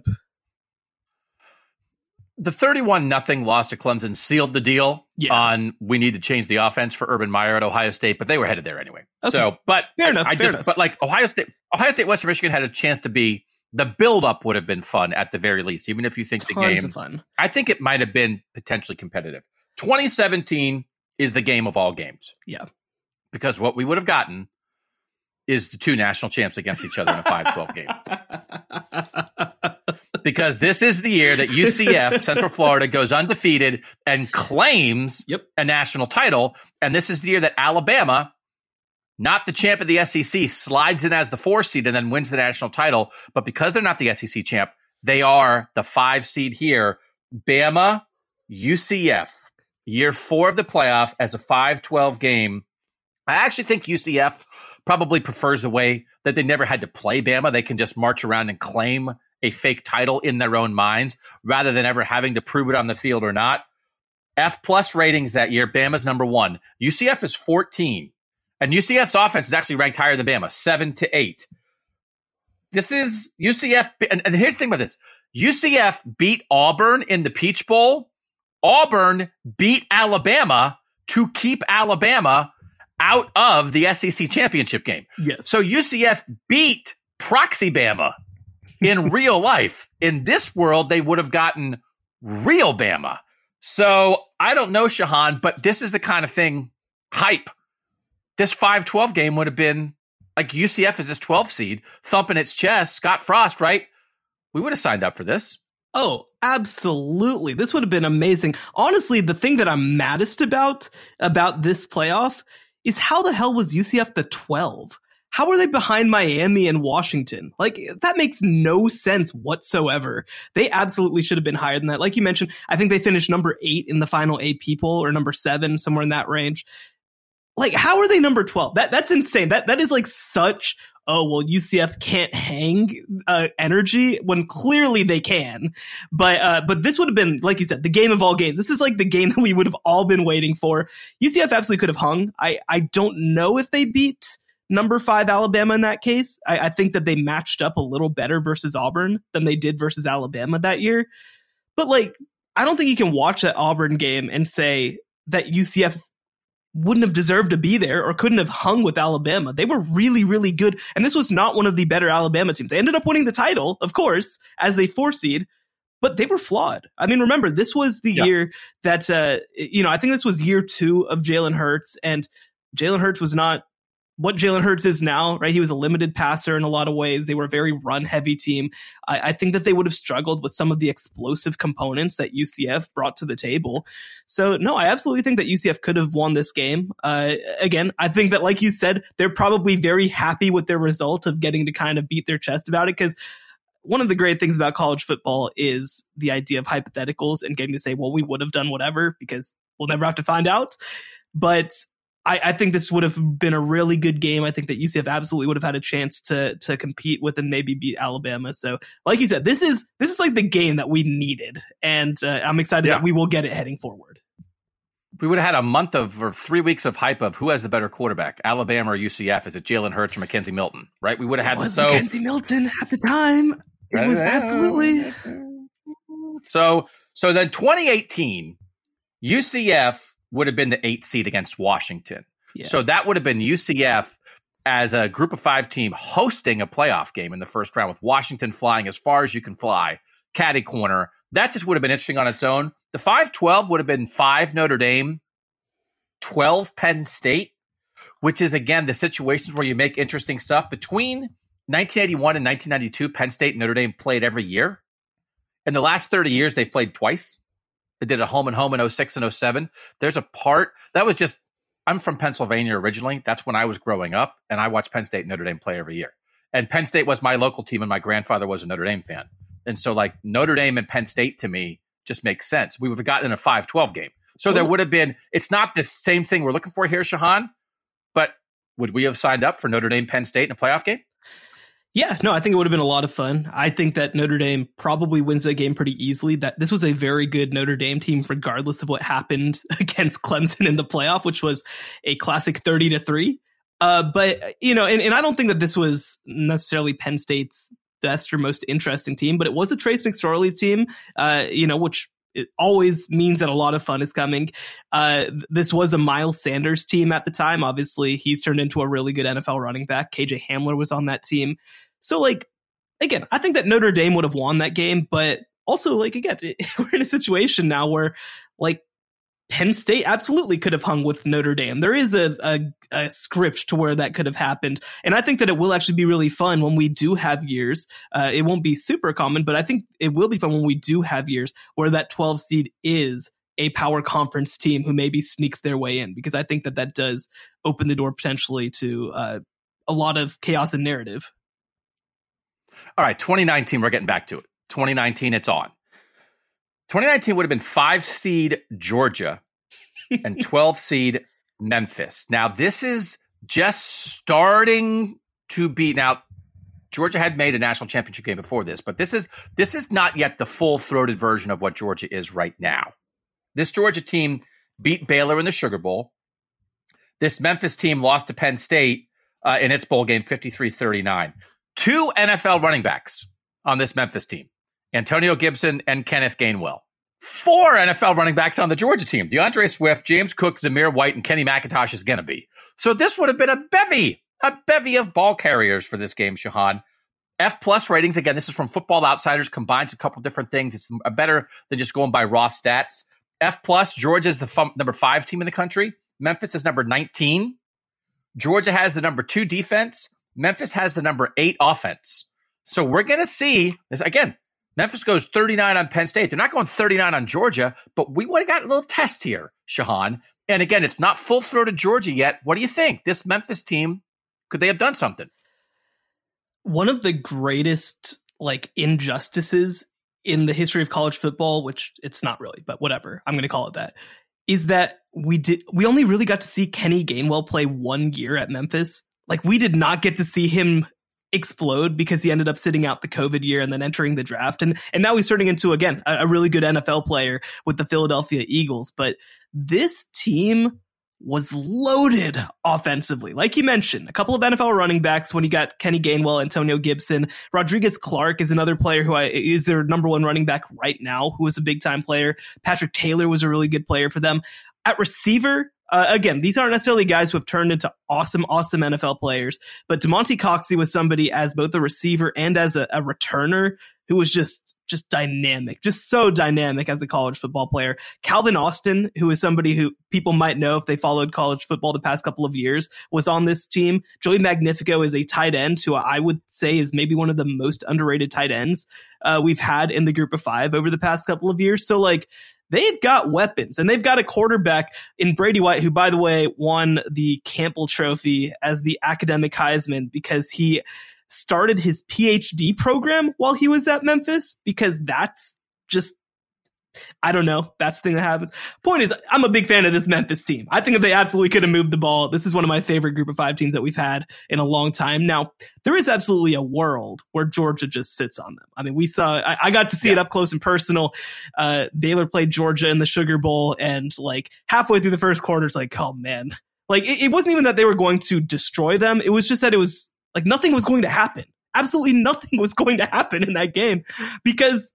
The 31-0 loss to Clemson sealed the deal on we need to change the offense for Urban Meyer at Ohio State, but they were headed there anyway. Okay. So, but fair enough. But like Ohio State, Western Michigan had a chance to be, the build-up would have been fun at the very least, even if you think the game, of fun. I think it might have been potentially competitive. 2017 is the game of all games. Yeah. Because what we would have gotten is the two national champs against each other in a 5-12 game. Because this is the year that UCF, Central Florida, goes undefeated and claims a national title. And this is the year that Alabama, not the champ of the SEC, slides in as the 4 seed and then wins the national title. But because they're not the SEC champ, they are the 5 seed here. Bama, UCF, year 4 of the playoff as a 5-12 game. I actually think UCF probably prefers the way that they never had to play Bama. They can just march around and claim a fake title in their own minds rather than ever having to prove it on the field or not. F+ ratings that year, Bama's number 1. UCF is 14. And UCF's offense is actually ranked higher than Bama, 7-8. This is UCF. And here's the thing about this. UCF beat Auburn in the Peach Bowl. Auburn beat Alabama to keep Alabama out of the SEC championship game. Yes. So UCF beat Proxy Bama in real life. In this world, they would have gotten real Bama. So I don't know, Shahan, but this is the kind of thing, hype. This 5-12 game would have been like UCF is this 12 seed, thumping its chest. Scott Frost, right? We would have signed up for this. Oh, absolutely. This would have been amazing. Honestly, the thing that I'm maddest about this playoff is how the hell was UCF the 12? How are they behind Miami and Washington? Like, that makes no sense whatsoever. They absolutely should have been higher than that. Like you mentioned, I think they finished number 8 in the final AP poll or number 7, somewhere in that range. Like, how are they number 12? That's insane. That is like such, oh, well, UCF can't hang energy when clearly they can. But this would have been, like you said, the game of all games. This is like the game that we would have all been waiting for. UCF absolutely could have hung. I don't know if they beat number 5 Alabama in that case. I think that they matched up a little better versus Auburn than they did versus Alabama that year. But like, I don't think you can watch that Auburn game and say that UCF wouldn't have deserved to be there or couldn't have hung with Alabama. They were really, really good. And this was not one of the better Alabama teams. They ended up winning the title, of course, as they 4 seed, but they were flawed. I mean, remember, this was the year that, I think this was year 2 of Jalen Hurts, and Jalen Hurts was not what Jalen Hurts is now, right? He was a limited passer in a lot of ways. They were a very run-heavy team. I think that they would have struggled with some of the explosive components that UCF brought to the table. So, no, I absolutely think that UCF could have won this game. Again, I think that, like you said, they're probably very happy with their result of getting to kind of beat their chest about it, because one of the great things about college football is the idea of hypotheticals and getting to say, well, we would have done whatever, because we'll never have to find out. But I think this would have been a really good game. I think that UCF absolutely would have had a chance to compete with and maybe beat Alabama. So, like you said, this is like the game that we needed, and I'm excited that we will get it heading forward. We would have had a month of or 3 weeks of hype of who has the better quarterback, Alabama or UCF. Is it Jalen Hurts or Mackenzie Milton? Right? We would have had Mackenzie Milton at the time. It was absolutely so. Then 2018, UCF would have been the 8 seed against Washington. Yeah. So that would have been UCF as a group of 5 team hosting a playoff game in the first round with Washington flying as far as you can fly, catty corner. That just would have been interesting on its own. The 5-12 would have been 5 Notre Dame, 12 Penn State, which is, again, the situations where you make interesting stuff. Between 1981 and 1992, Penn State and Notre Dame played every year. In the last 30 years, they've played twice. They did a home and home in 06 and 07. There's a part that was just, I'm from Pennsylvania originally. That's when I was growing up, and I watched Penn State and Notre Dame play every year. And Penn State was my local team, and my grandfather was a Notre Dame fan. And so, like, Notre Dame and Penn State to me just makes sense. We would have gotten a 5-12 game. So there would have been, it's not the same thing we're looking for here, Shahan, but would we have signed up for Notre Dame, Penn State in a playoff game? Yeah, no, I think it would have been a lot of fun. I think that Notre Dame probably wins that game pretty easily. That this was a very good Notre Dame team, regardless of what happened against Clemson in the playoff, which was a classic 30-3. But, you know, and I don't think that this was necessarily Penn State's best or most interesting team, but it was a Trace McSorley team, you know, which it always means that a lot of fun is coming. This was a Miles Sanders team at the time. Obviously, he's turned into a really good NFL running back. KJ Hamler was on that team. So, like, again, I think that Notre Dame would have won that game, but also, like, again, we're in a situation now where, like, Penn State absolutely could have hung with Notre Dame. There is a script to where that could have happened. And I think that it will actually be really fun when we do have years. It won't be super common, but I think it will be fun when we do have years where that 12 seed is a power conference team who maybe sneaks their way in, because I think that that does open the door potentially to a lot of chaos and narrative. All right, 2019, we're getting back to it. 2019, it's on. 2019 would have been 5 seed Georgia and 12 seed Memphis. Now, this is just starting to be. Now, Georgia had made a national championship game before this, but this is not yet the full-throated version of what Georgia is right now. This Georgia team beat Baylor in the Sugar Bowl. This Memphis team lost to Penn State in its bowl game 53-39. 2 NFL running backs on this Memphis team. Antonio Gibson and Kenneth Gainwell. 4 NFL running backs on the Georgia team. DeAndre Swift, James Cook, Zamir White, and Kenny McIntosh is going to be. So this would have been a bevy of ball carriers for this game, Shahan. F+ ratings, again, this is from Football Outsiders, combines a couple different things. It's better than just going by raw stats. F+, Georgia is the number 5 team in the country. Memphis is number 19. Georgia has the number 2 defense. Memphis has the number 8 offense. So we're going to see this again. Memphis goes 39 on Penn State. They're not going 39 on Georgia, but we would have got a little test here, Shahan. And again, it's not full-throated Georgia yet. What do you think? This Memphis team, could they have done something? One of the greatest, like, injustices in the history of college football, which it's not really, but whatever, I'm going to call it that, is that we only really got to see Kenny Gainwell play 1 year at Memphis. Like, we did not get to see him explode because he ended up sitting out the COVID year and then entering the draft. And now he's turning into, again, a really good NFL player with the Philadelphia Eagles. But this team was loaded offensively. Like you mentioned, a couple of NFL running backs when you got Kenny Gainwell, Antonio Gibson. Rodriguez Clark is another player who is their number 1 running back right now, who is a big time player. Patrick Taylor was a really good player for them. At receiver, again, these aren't necessarily guys who have turned into awesome NFL players, but DeMonte Coxey was somebody as both a receiver and as a returner who was just dynamic, just so dynamic as a college football player. Calvin Austin, who is somebody who people might know if they followed college football the past couple of years, was on this team. Joey Magnifico is a tight end who I would say is maybe one of the most underrated tight ends we've had in the group of 5 over the past couple of years. So, like, they've got weapons, and they've got a quarterback in Brady White, who, by the way, won the Campbell Trophy as the academic Heisman because he started his PhD program while he was at Memphis, because that's just, I don't know, that's the thing that happens. Point is, I'm a big fan of this Memphis team. I think that they absolutely could have moved the ball. This is one of my favorite group of 5 teams that we've had in a long time. Now, there is absolutely a world where Georgia just sits on them. I mean, we saw, I got to see it up close and personal. Baylor played Georgia in the Sugar Bowl, and like halfway through the first quarter, it's like, oh man. Like, it wasn't even that they were going to destroy them. It was just that it was like nothing was going to happen. Absolutely nothing was going to happen in that game because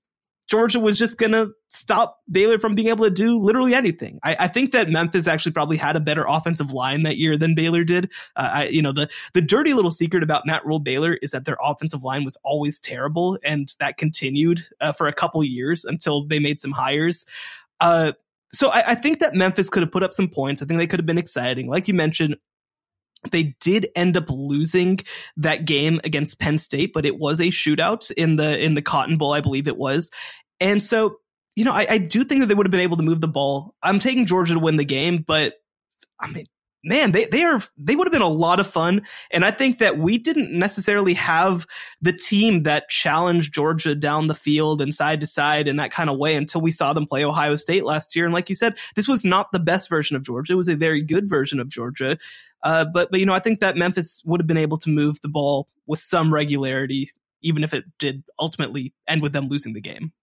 Georgia was just going to stop Baylor from being able to do literally anything. I think that Memphis actually probably had a better offensive line that year than Baylor did. The dirty little secret about Matt Rhule Baylor is that their offensive line was always terrible, and that continued for a couple years until they made some hires. So I think that Memphis could have put up some points. I think they could have been exciting. Like you mentioned, they did end up losing that game against Penn State, but it was a shootout in the Cotton Bowl, I believe it was. And so, I do think that they would have been able to move the ball. I'm taking Georgia to win the game, but I mean, man, they would have been a lot of fun. And I think that we didn't necessarily have the team that challenged Georgia down the field and side to side in that kind of way until we saw them play Ohio State last year. And like you said, this was not the best version of Georgia. It was a very good version of Georgia. But I think that Memphis would have been able to move the ball with some regularity, even if it did ultimately end with them losing the game.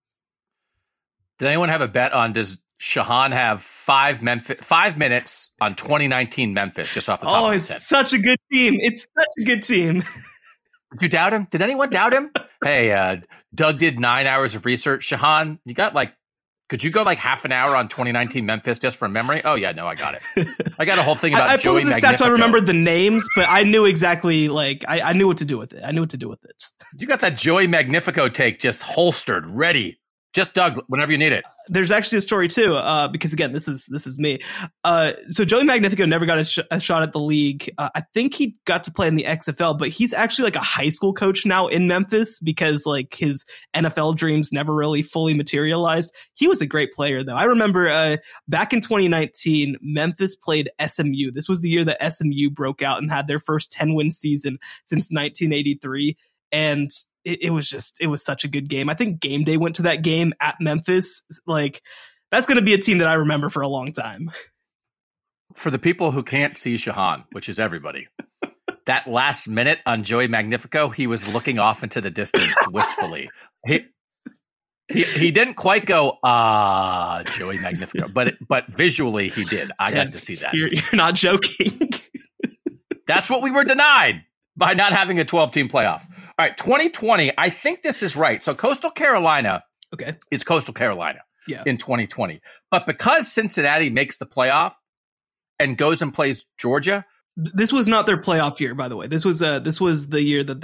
Did anyone have a bet on, does Shahan have 5 minutes on 2019 Memphis, just off the top of his head? It's such a good team. It's such a good team. Did you doubt him? Did anyone doubt him? Hey, Doug did 9 hours of research. Shahan, you got could you go half an hour on 2019 Memphis just from memory? Oh, yeah, no, I got it. I got a whole thing about Joey Magnifico. I remembered the names, but I knew exactly, I knew what to do with it. You got that Joey Magnifico take just holstered, ready. Just Doug, whenever you need it. There's actually a story too, because again, this is me. So Joey Magnifico never got a shot at the league. I think he got to play in the XFL, but he's actually a high school coach now in Memphis because his NFL dreams never really fully materialized. He was a great player though. I remember back in 2019, Memphis played SMU. This was the year that SMU broke out and had their first 10-win season since 1983. And it was such a good game. I think Game Day went to that game at Memphis. That's going to be a team that I remember for a long time. For the people who can't see Shahan, which is everybody, that last minute on Joey Magnifico, he was looking off into the distance wistfully. He didn't quite go, Joey Magnifico, but visually he did. I got to see that. You're not joking. That's what we were denied by not having a 12-team playoff. All right, 2020, I think this is right. So Coastal Carolina is Coastal Carolina in 2020. But because Cincinnati makes the playoff and goes and plays Georgia. This was not their playoff year, by the way. This was the year that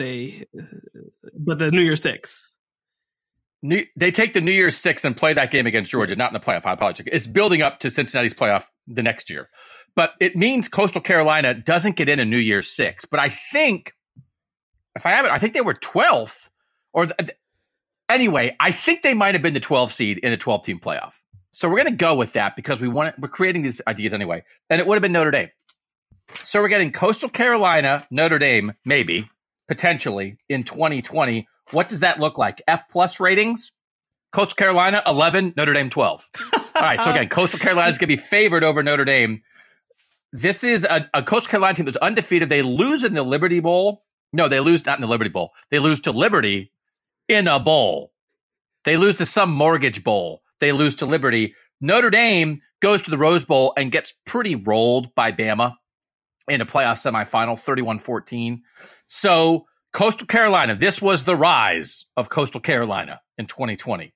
but the New Year's Six. They take the New Year's Six and play that game against Georgia, not in the playoff. I apologize. It's building up to Cincinnati's playoff the next year. But it means Coastal Carolina doesn't get in a New Year's Six. But I think, if I have it, I think they were 12th. Anyway, I think they might have been the 12th seed in a 12-team playoff. So we're going to go with that because we're creating these ideas anyway. And it would have been Notre Dame. So we're getting Coastal Carolina, Notre Dame, maybe, potentially, in 2020. What does that look like? F+ ratings? Coastal Carolina, 11, Notre Dame, 12. All right, so again, Coastal Carolina is going to be favored over Notre Dame. This is a Coastal Carolina team that's undefeated. They lose in the Liberty Bowl. No, they lose not in the Liberty Bowl. They lose to Liberty in a bowl. They lose to some mortgage bowl. They lose to Liberty. Notre Dame goes to the Rose Bowl and gets pretty rolled by Bama in a playoff semifinal, 31-14. So Coastal Carolina, this was the rise of Coastal Carolina in 2020.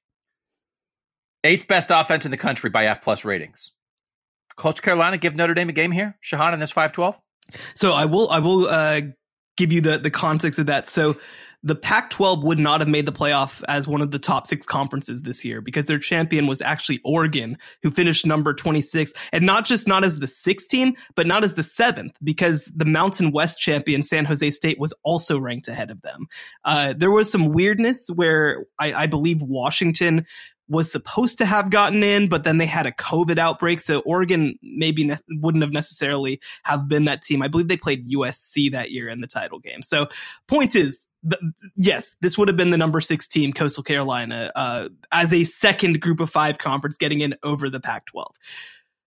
8th best offense in the country by F+ ratings. Coastal Carolina give Notre Dame a game here, Shahan, in this 5-12? So I will give you the context of that. So the Pac-12 would not have made the playoff as one of the top 6 conferences this year because their champion was actually Oregon, who finished number 26, and not as the 6th team, but not as the 7th, because the Mountain West champion, San Jose State, was also ranked ahead of them. There was some weirdness where I believe Washington was supposed to have gotten in, but then they had a COVID outbreak. So Oregon maybe wouldn't have necessarily have been that team. I believe they played USC that year in the title game. So point is, yes, this would have been the number 6 team, Coastal Carolina, as a second group of 5 conference getting in over the Pac-12.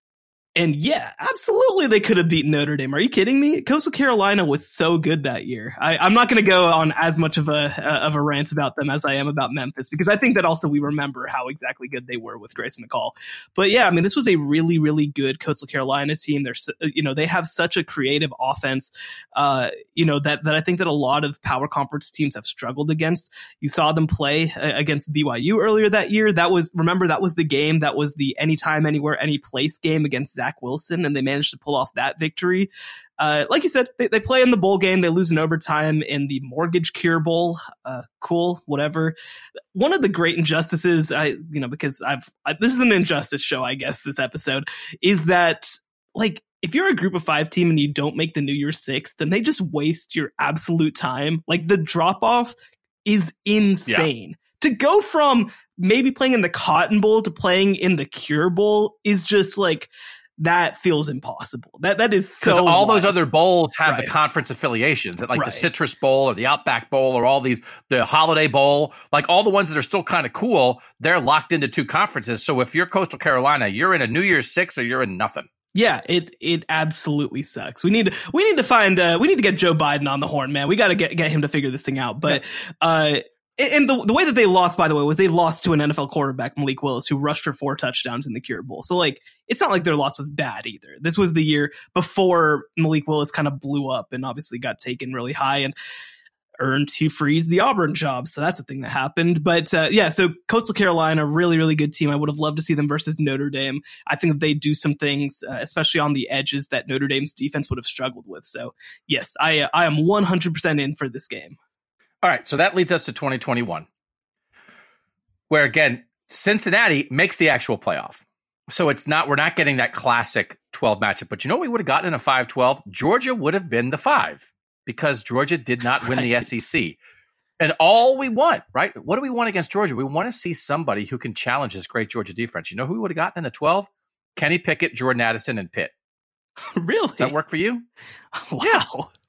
And yeah, absolutely they could have beaten Notre Dame. Are you kidding me? Coastal Carolina was so good that year. I'm not going to go on as much of a rant about them as I am about Memphis, because I think that also we remember how exactly good they were with Grayson McCall. But yeah, I mean, this was a really, really good Coastal Carolina team. They're, they have such a creative offense, that I think that a lot of power conference teams have struggled against. You saw them play against BYU earlier that year. That was the game. That was the anytime, anywhere, any place game against Zach Wilson, and they managed to pull off that victory. Like you said, they play in the bowl game. They lose in overtime in the Mortgage Cure Bowl. Cool, whatever. One of the great injustices, because this is an injustice show, I guess, this episode, is that, like, if you're a group of 5 team and you don't make the New Year's Six, then they just waste your absolute time. Like, the drop off is insane. Yeah. To go from maybe playing in the Cotton Bowl to playing in the Cure Bowl is just like, that feels impossible. That is so, because all those other bowls have the conference affiliations, like the Citrus Bowl or the Outback Bowl or all these, the Holiday Bowl, like all the ones that are still kind of cool, they're locked into 2 conferences. So if you're Coastal Carolina, you're in a New Year's Six or you're in nothing. Yeah, it absolutely sucks. We need to find we need to get Joe Biden on the horn, man. We got to get him to figure this thing out. But and the way that they lost, by the way, was they lost to an NFL quarterback, Malik Willis, who rushed for 4 touchdowns in the Cure Bowl. So, like, it's not like their loss was bad either. This was the year before Malik Willis kind of blew up and obviously got taken really high and earned Hugh Freeze the Auburn job. So that's a thing that happened. But so Coastal Carolina, really, really good team. I would have loved to see them versus Notre Dame. I think that they do some things, especially on the edges, that Notre Dame's defense would have struggled with. So, yes, I am 100% in for this game. All right, so that leads us to 2021, where, again, Cincinnati makes the actual playoff. So we're not getting that classic 12 matchup. But you know what we would have gotten in a 5-12? Georgia would have been the 5 because Georgia did not win the SEC. And all we want, right? What do we want against Georgia? We want to see somebody who can challenge this great Georgia defense. You know who we would have gotten in the 12? Kenny Pickett, Jordan Addison, and Pitt. Really? Does that work for you? Wow. Yeah.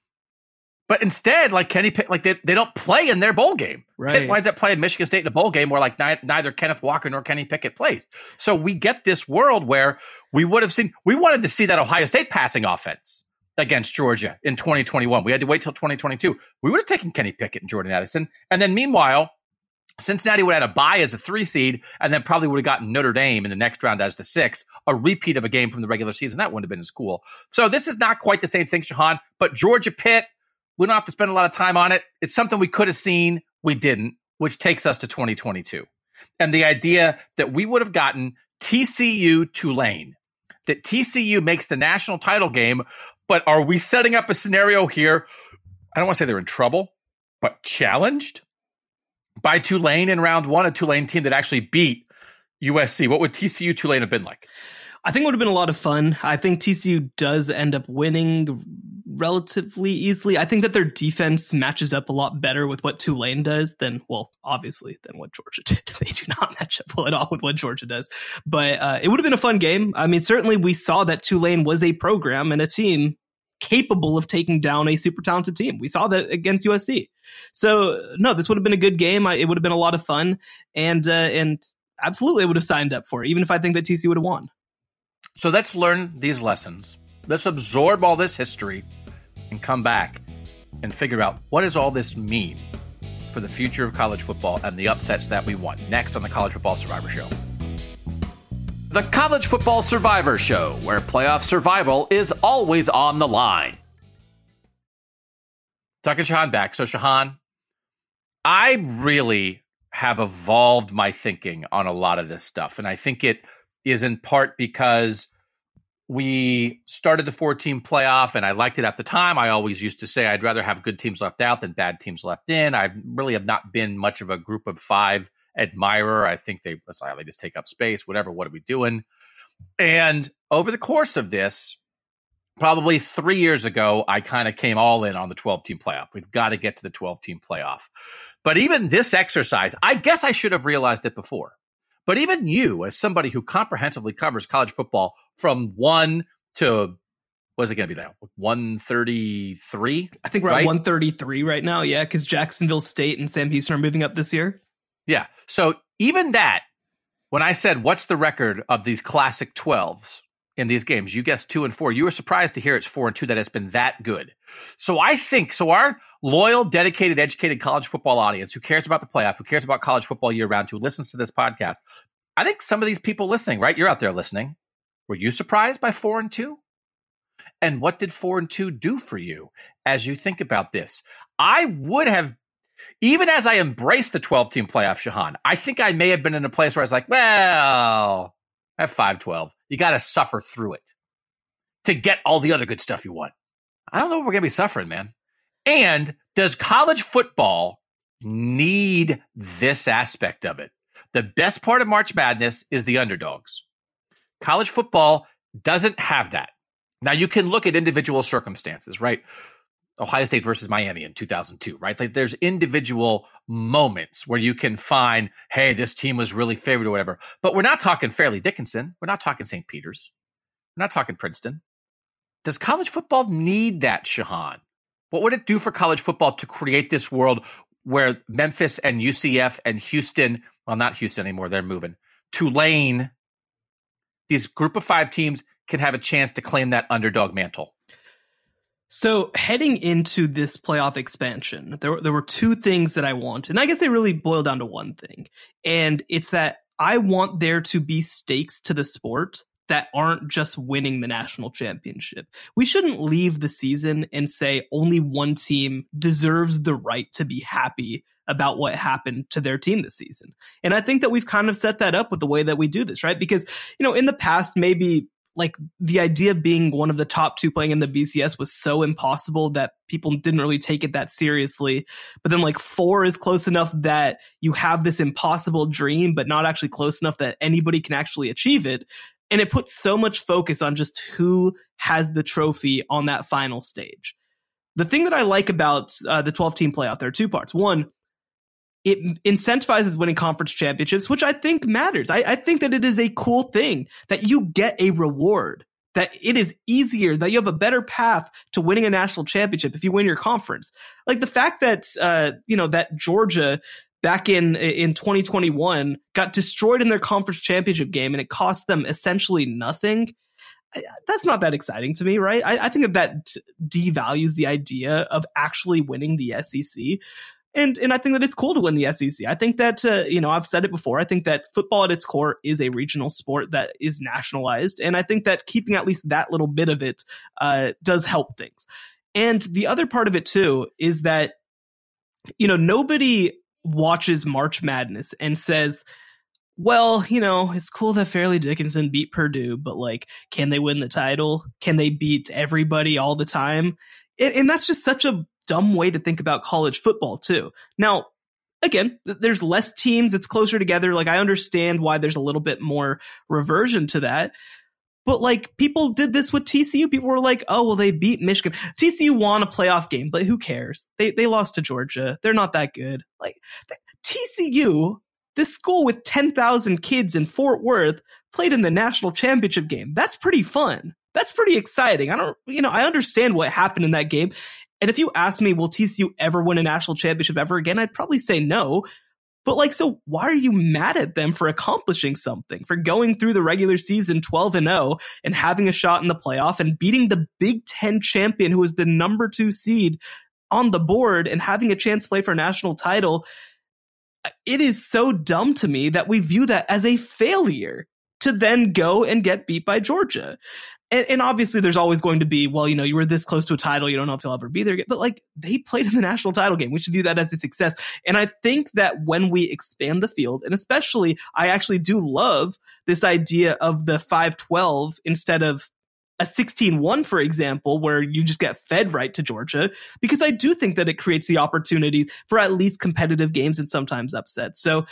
But instead, like Kenny Pitt, like they don't play in their bowl game. Right. Pitt winds up playing Michigan State in a bowl game where like neither Kenneth Walker nor Kenny Pickett plays. So we get this world where we wanted to see that Ohio State passing offense against Georgia in 2021. We had to wait till 2022. We would have taken Kenny Pickett and Jordan Addison. And then meanwhile, Cincinnati would have had a bye as a 3 seed and then probably would have gotten Notre Dame in the next round as the 6, a repeat of a game from the regular season. That wouldn't have been as cool. So this is not quite the same thing, Shahan, but Georgia Pitt, we don't have to spend a lot of time on it. It's something we could have seen. We didn't, which takes us to 2022. And the idea that we would have gotten TCU Tulane, that TCU makes the national title game, but are we setting up a scenario here? I don't want to say they're in trouble, but challenged by Tulane in round 1, a Tulane team that actually beat USC. What would TCU Tulane have been like? I think it would have been a lot of fun. I think TCU does end up winning relatively easily. I think that their defense matches up a lot better with what Tulane does than what Georgia did. They do not match up well at all with what Georgia does. But it would have been a fun game. I mean, certainly we saw that Tulane was a program and a team capable of taking down a super talented team. We saw that against USC. So, no, this would have been a good game. It would have been a lot of fun. And absolutely I would have signed up for it, even if I think that TCU would have won. So let's learn these lessons. Let's absorb all this history and come back and figure out what does all this mean for the future of college football and the upsets that we want. Next on the College Football Survivor Show. The College Football Survivor Show, where playoff survival is always on the line. Tuck and Shahan back. So Shahan, I really have evolved my thinking on a lot of this stuff. And I think it is in part because we started the 4-team playoff and I liked it at the time. I always used to say I'd rather have good teams left out than bad teams left in. I really have not been much of a group of 5 admirer. I think they just take up space, whatever. What are we doing? And over the course of this, probably 3 years ago, I kind of came all in on the 12-team playoff. We've got to get to the 12-team playoff. But even this exercise, I guess I should have realized it before. But even you, as somebody who comprehensively covers college football from 1 to, what is it going to be now? 133? I think we're at 133 right now. Yeah, because Jacksonville State and Sam Houston are moving up this year. Yeah. So even that, when I said, what's the record of these classic 12s? in these games. You guessed 2 and 4. You were surprised to hear it's 4 and 2 that it's been that good. So I think our loyal, dedicated, educated college football audience who cares about the playoff, who cares about college football year round, who listens to this podcast, I think some of these people listening, right? You're out there listening. Were you surprised by 4 and 2? And what did 4 and 2 do for you as you think about this? I would have, even as I embraced the 12-team playoff, Shahan, I think I may have been in a place where I was like, well, at 5-12, you got to suffer through it to get all the other good stuff you want. I don't know if we're going to be suffering, man. And does college football need this aspect of it? The best part of March Madness is the underdogs. College football doesn't have that. Now, you can look at individual circumstances, right? Ohio State versus Miami in 2002, right? Like there's individual moments where you can find, hey, this team was really favored or whatever. But we're not talking Fairleigh Dickinson. We're not talking St. Peter's. We're not talking Princeton. Does college football need that, Shahan? What would it do for college football to create this world where Memphis and UCF and Houston, well, not Houston anymore, they're moving, Tulane, these group of 5 teams can have a chance to claim that underdog mantle? So heading into this playoff expansion, there were 2 things that I want, and I guess they really boil down to one thing. And it's that I want there to be stakes to the sport that aren't just winning the national championship. We shouldn't leave the season and say only one team deserves the right to be happy about what happened to their team this season. And I think that we've kind of set that up with the way that we do this, right? Because, in the past, maybe like the idea of being one of the top 2 playing in the BCS was so impossible that people didn't really take it that seriously. But then like 4 is close enough that you have this impossible dream, but not actually close enough that anybody can actually achieve it. And it puts so much focus on just who has the trophy on that final stage. The thing that I like about the 12-team playoff, there are 2 parts. One, it incentivizes winning conference championships, which I think matters. I think that it is a cool thing that you get a reward, that it is easier, that you have a better path to winning a national championship if you win your conference. Like the fact that, that Georgia back in 2021 got destroyed in their conference championship game and it cost them essentially nothing. That's not that exciting to me, right? I think that devalues the idea of actually winning the SEC. And I think that it's cool to win the SEC. I think that, I've said it before. I think that football at its core is a regional sport that is nationalized. And I think that keeping at least that little bit of it does help things. And the other part of it, too, is that, nobody watches March Madness and says, well, it's cool that Fairleigh Dickinson beat Purdue, but like, can they win the title? Can they beat everybody all the time? And that's just such a dumb way to think about college football too. Now, again, there's less teams. It's closer together. Like I understand why there's a little bit more reversion to that. But like people did this with TCU. People were like, oh, well, they beat Michigan. TCU won a playoff game, but who cares? They lost to Georgia. They're not that good. Like TCU, this school with 10,000 kids in Fort Worth, played in the national championship game. That's pretty fun. That's pretty exciting. I understand what happened in that game. And if you ask me, will TCU ever win a national championship ever again? I'd probably say no. But like, so why are you mad at them for accomplishing something, for going through the regular season 12-0 and having a shot in the playoff and beating the Big Ten champion who was the number 2 seed on the board and having a chance to play for a national title? It is so dumb to me that we view that as a failure to then go and get beat by Georgia. And obviously there's always going to be, well, you were this close to a title. You don't know if you'll ever be there again. But like they played in the national title game. We should view that as a success. And I think that when we expand the field, and especially I actually do love this idea of the 5-12 instead of a 16-1, for example, where you just get fed right to Georgia, because I do think that it creates the opportunity for at least competitive games and sometimes upsets. So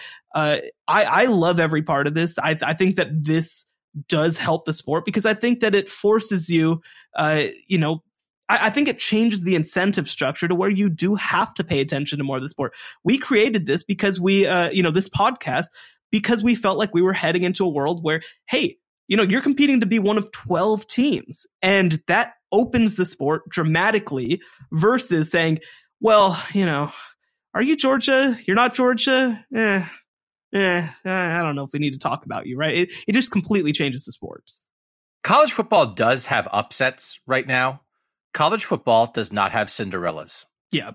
I love every part of this. I think that this does help the sport because I think that it forces you, I think it changes the incentive structure to where you do have to pay attention to more of the sport. We created this because we, this podcast, because we felt like we were heading into a world where, hey, you're competing to be one of 12 teams, and that opens the sport dramatically versus saying, well, are you Georgia? You're not Georgia? I don't know if we need to talk about you, right? It just completely changes the sports. college football does have upsets right now. College football does not have Cinderellas. Yeah.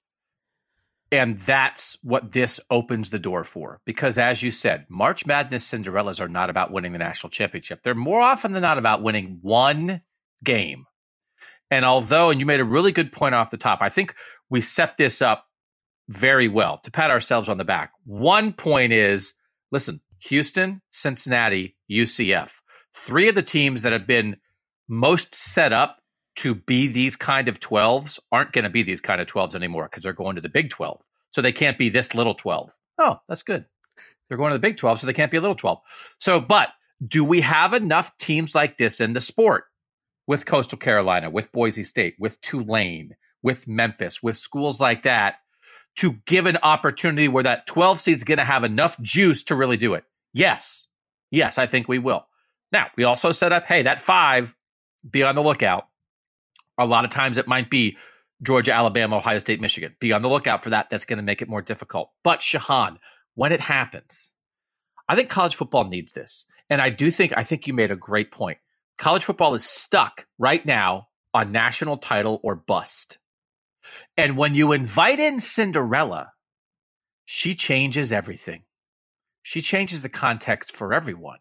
And that's what this opens the door for. Because as you said, March Madness Cinderellas are not about winning the national championship. They're more often than not about winning one game. And and you made a really good point off the top, I think we set this up very well to pat ourselves on the back. One point is, listen, Houston, Cincinnati, UCF, 3 of the teams that have been most set up to be these kind of 12s aren't going to be these kind of 12s anymore because they're going to the Big 12. So they can't be this little 12. Oh, that's good. They're going to the Big 12, so they can't be a little 12. So, but do we have enough teams like this in the sport? With Coastal Carolina, with Boise State, with Tulane, with Memphis, with schools like that, to give an opportunity where that 12 seed is going to have enough juice to really do it? Yes. Yes, I think we will. Now, we also set up, hey, that 5, be on the lookout. A lot of times it might be Georgia, Alabama, Ohio State, Michigan. Be on the lookout for that. That's going to make it more difficult. But Shahan, when it happens, I think college football needs this. And I think you made a great point. College football is stuck right now on national title or bust. And when you invite in Cinderella, she changes everything. She changes the context for everyone.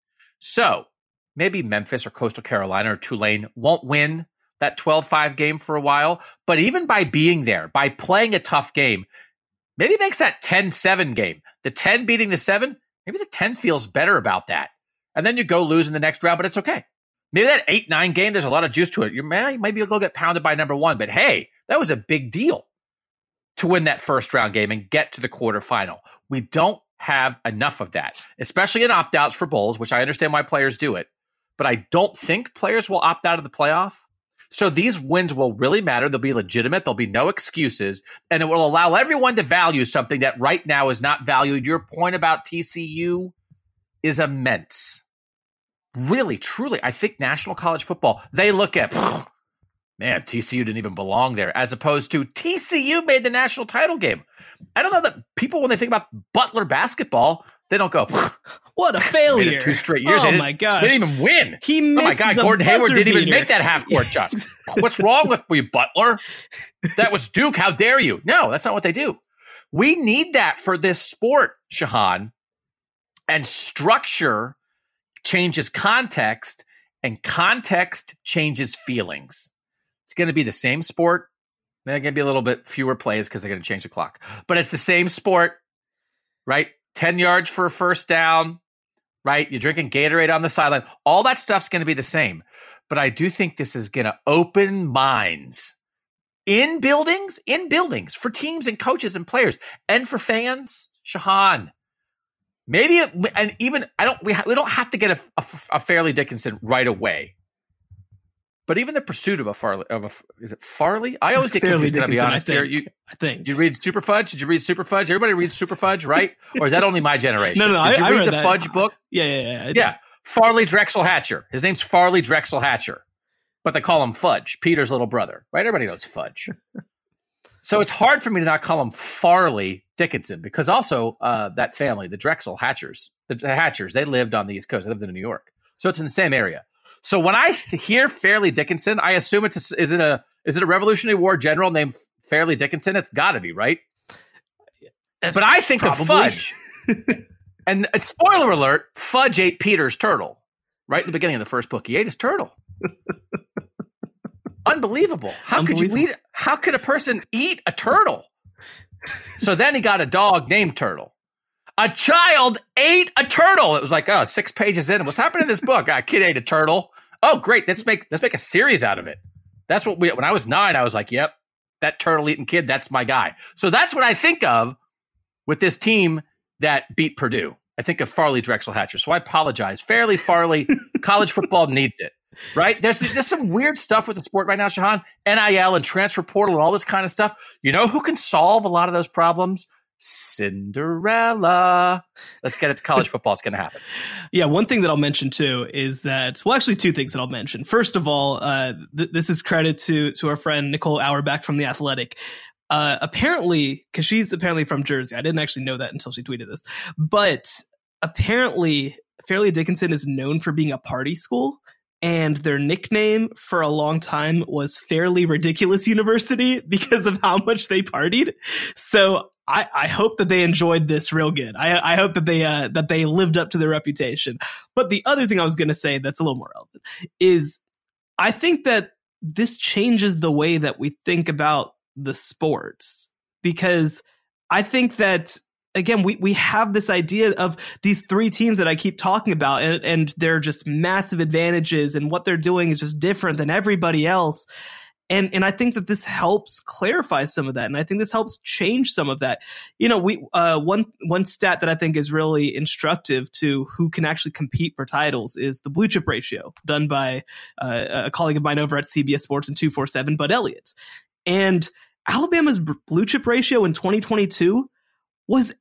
So maybe Memphis or Coastal Carolina or Tulane won't win that 12-5 game for a while, but even by being there, by playing a tough game, maybe it makes that 10-7 game. The 10 beating the 7, maybe the 10 feels better about that. And then you go lose in the next round, but it's okay. Maybe that 8-9 game, there's a lot of juice to it. Maybe you'll go get pounded by number 1, but hey, that was a big deal to win that first round game and get to the quarterfinal. We don't have enough of that, especially in opt-outs for bowls, which I understand why players do it, but I don't think players will opt out of the playoff. So these wins will really matter. They'll be legitimate. There'll be no excuses, and it will allow everyone to value something that right now is not valued. Your point about TCU is immense. Really, truly, I think national college football, they look at, man, TCU didn't even belong there, as opposed to TCU made the national title game. I don't know that people, when they think about Butler basketball, they don't go, what a failure. 2 straight years. Oh, my gosh. They didn't even win. He missed Gordon Hayward didn't even make that half-court shot. What's wrong with you, Butler? That was Duke. How dare you? No, that's not what they do. We need that for this sport, Shahan. And structure changes context, and context changes feelings. It's going to be the same sport. They're going to be a little bit fewer plays because they're going to change the clock. But it's the same sport, right? 10 yards for a first down, right? You're drinking Gatorade on the sideline. All that stuff's going to be the same. But I do think this is going to open minds in buildings for teams and coaches and players and for fans. Shahan, maybe, and even we don't have to get a Fairleigh Dickinson right away. But even the pursuit of is it Farley? I always get confused, to be honest here. I think. You read Super Fudge? Did you read Super Fudge? Everybody reads Super Fudge, right? Or is that only my generation? No, Did you I read the that. Fudge book? Yeah. Farley Drexel Hatcher. His name's Farley Drexel Hatcher. But they call him Fudge, Peter's little brother, right? Everybody knows Fudge. So it's hard for me to not call him Farley Dickinson, because also that family, the Drexel Hatchers, the Hatchers, they lived on the East Coast. They lived in New York. So it's in the same area. So when I hear Fairleigh Dickinson, I assume is it a Revolutionary War general named Fairleigh Dickinson? It's got to be, right? But I think of Fudge. And spoiler alert, Fudge ate Peter's turtle right in the beginning of the first book. He ate his turtle. Unbelievable. How could a person eat a turtle? So then he got a dog named Turtle. A child ate a turtle. It was like, 6 pages in. What's happening in this book? A kid ate a turtle. Oh, great. Let's make a series out of it. That's what when I was 9, I was like, yep, that turtle eating kid, that's my guy. So that's what I think of with this team that beat Purdue. I think of Farley Drexel Hatcher. So I apologize. Farley, college football needs it. Right? There's some weird stuff with the sport right now, Shahan. NIL and transfer portal and all this kind of stuff. You know who can solve a lot of those problems? Cinderella. Let's get it to college football. It's going to happen. Yeah, one thing that I'll mention too is that, well, actually 2 things that I'll mention. First of all, this is credit to our friend Nicole Auerbach from The Athletic. Apparently, because she's apparently from Jersey. I didn't actually know that until she tweeted this. But apparently, Fairleigh Dickinson is known for being a party school. and their nickname for a long time was Fairly Ridiculous University because of how much they partied. So I hope that they enjoyed this real good. I hope that they lived up to their reputation. But the other thing I was going to say that's a little more relevant is I think that this changes the way that we think about the sports, because I think that, again, we have this idea of these three teams that I keep talking about, and they're just massive advantages, and what they're doing is just different than everybody else. And I think that this helps clarify some of that, and I think this helps change some of that. You know, one stat that I think is really instructive to who can actually compete for titles is the blue chip ratio done by a colleague of mine over at CBS Sports and 247, Bud Elliott. And Alabama's blue chip ratio in 2022 was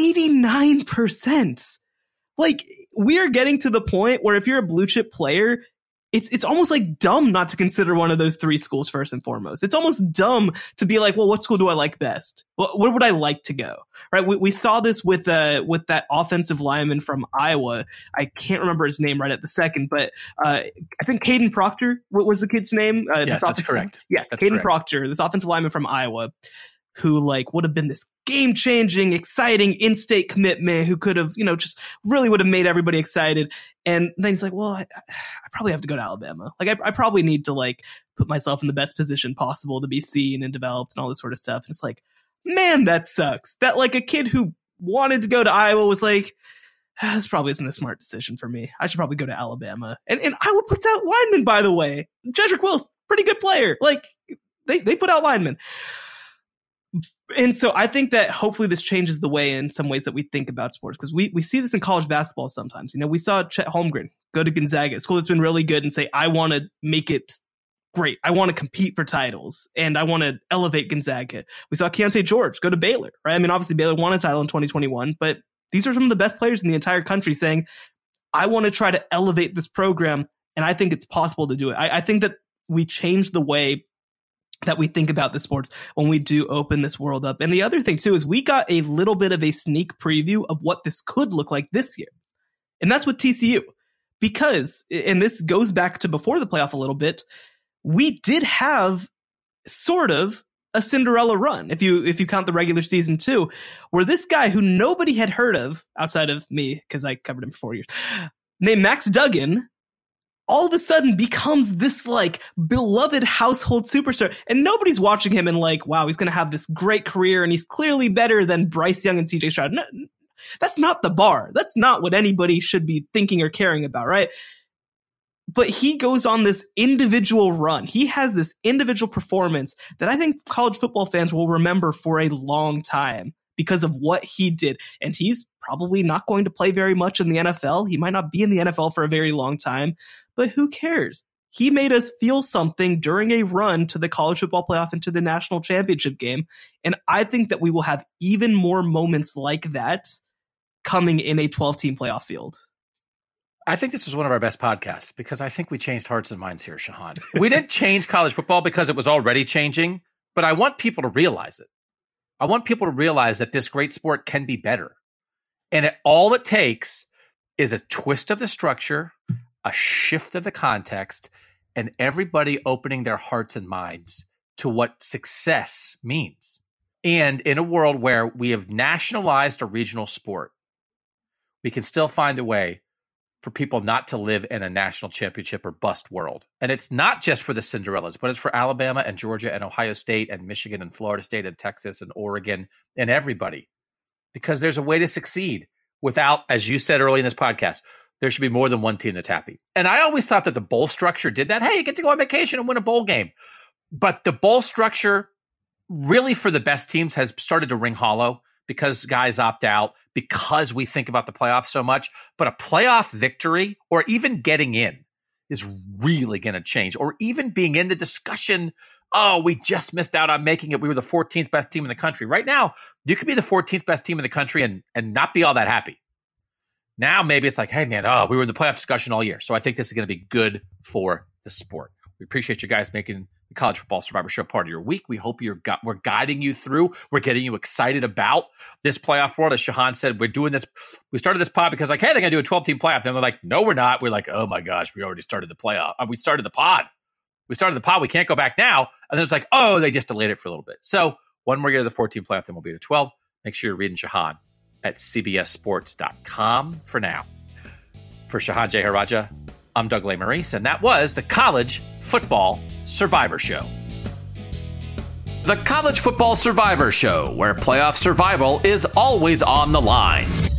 89%. Like, we are getting to the point where if you're a blue chip player, it's almost like dumb not to consider one of those three schools first and foremost. It's almost dumb to be like, well, what school do I like best? Where would I like to go? Right? We saw this with that offensive lineman from Iowa. I can't remember his name right at the second, but I think Caden Proctor, what was the kid's name? Yes, that's correct. Yeah, Caden Proctor, this offensive lineman from Iowa, who like would have been this game-changing, exciting in-state commitment, who could have, just really would have made everybody excited. And then he's like, well, I probably have to go to Alabama. Like, I probably need to like put myself in the best position possible to be seen and developed and all this sort of stuff. And it's like, man, that sucks. That like a kid who wanted to go to Iowa was like, this probably isn't a smart decision for me. I should probably go to Alabama. And Iowa puts out linemen, by the way. Jedrick Wills, pretty good player. Like, they put out linemen. And so I think that hopefully this changes the way in some ways that we think about sports, because we see this in college basketball sometimes. We saw Chet Holmgren go to Gonzaga, a school that's been really good, and say, I want to make it great. I want to compete for titles, and I want to elevate Gonzaga. We saw Keontae George go to Baylor, right? I mean, obviously Baylor won a title in 2021, but these are some of the best players in the entire country saying, I want to try to elevate this program, and I think it's possible to do it. I think that we change the way that we think about the sports when we do open this world up. And the other thing too is we got a little bit of a sneak preview of what this could look like this year. And that's with TCU, because, and this goes back to before the playoff a little bit, we did have sort of a Cinderella run, if you count the regular season too, where this guy who nobody had heard of outside of me, because I covered him for 4 years, named Max Duggan, all of a sudden becomes this like beloved household superstar, and nobody's watching him and like, wow, he's going to have this great career and he's clearly better than Bryce Young and CJ Stroud. No, that's not the bar. That's not what anybody should be thinking or caring about, right? But he goes on this individual run. He has this individual performance that I think college football fans will remember for a long time because of what he did. And he's probably not going to play very much in the NFL. He might not be in the NFL for a very long time. But who cares? He made us feel something during a run to the college football playoff and to the national championship game. And I think that we will have even more moments like that coming in a 12-team playoff field. I think this was one of our best podcasts because I think we changed hearts and minds here, Shahan. We didn't change college football because it was already changing, but I want people to realize it. I want people to realize that this great sport can be better. And all it takes is a twist of the structure, a shift of the context, and everybody opening their hearts and minds to what success means. And in a world where we have nationalized a regional sport, we can still find a way for people not to live in a national championship or bust world. And it's not just for the Cinderellas, but it's for Alabama and Georgia and Ohio State and Michigan and Florida State and Texas and Oregon and everybody. Because there's a way to succeed without, as you said early in this podcast, there should be more than one team that's happy. And I always thought that the bowl structure did that. Hey, you get to go on vacation and win a bowl game. But the bowl structure really for the best teams has started to ring hollow because guys opt out, because we think about the playoffs so much. But a playoff victory or even getting in is really going to change. Or even being in the discussion, oh, we just missed out on making it. We were the 14th best team in the country. Right now, you could be the 14th best team in the country and not be all that happy. Now maybe it's like, hey, man, we were in the playoff discussion all year. So I think this is going to be good for the sport. We appreciate you guys making the College Football Survivor Show part of your week. We hope we're guiding you through. We're getting you excited about this playoff world. As Shahan said, we're doing this. We started this pod because, like, hey, they're going to do a 12-team playoff. Then we're like, no, we're not. We're like, oh my gosh, we already started the playoff. We started the pod. We can't go back now. And then it's like, oh, they just delayed it for a little bit. So one more year of the 14 playoff, then we'll be to 12. Make sure you're reading Shahan at cbssports.com for now. For Shahan Jeyarajah, I'm Doug Lesmerises, and that was the College Football Survivor Show. The College Football Survivor Show, where playoff survival is always on the line.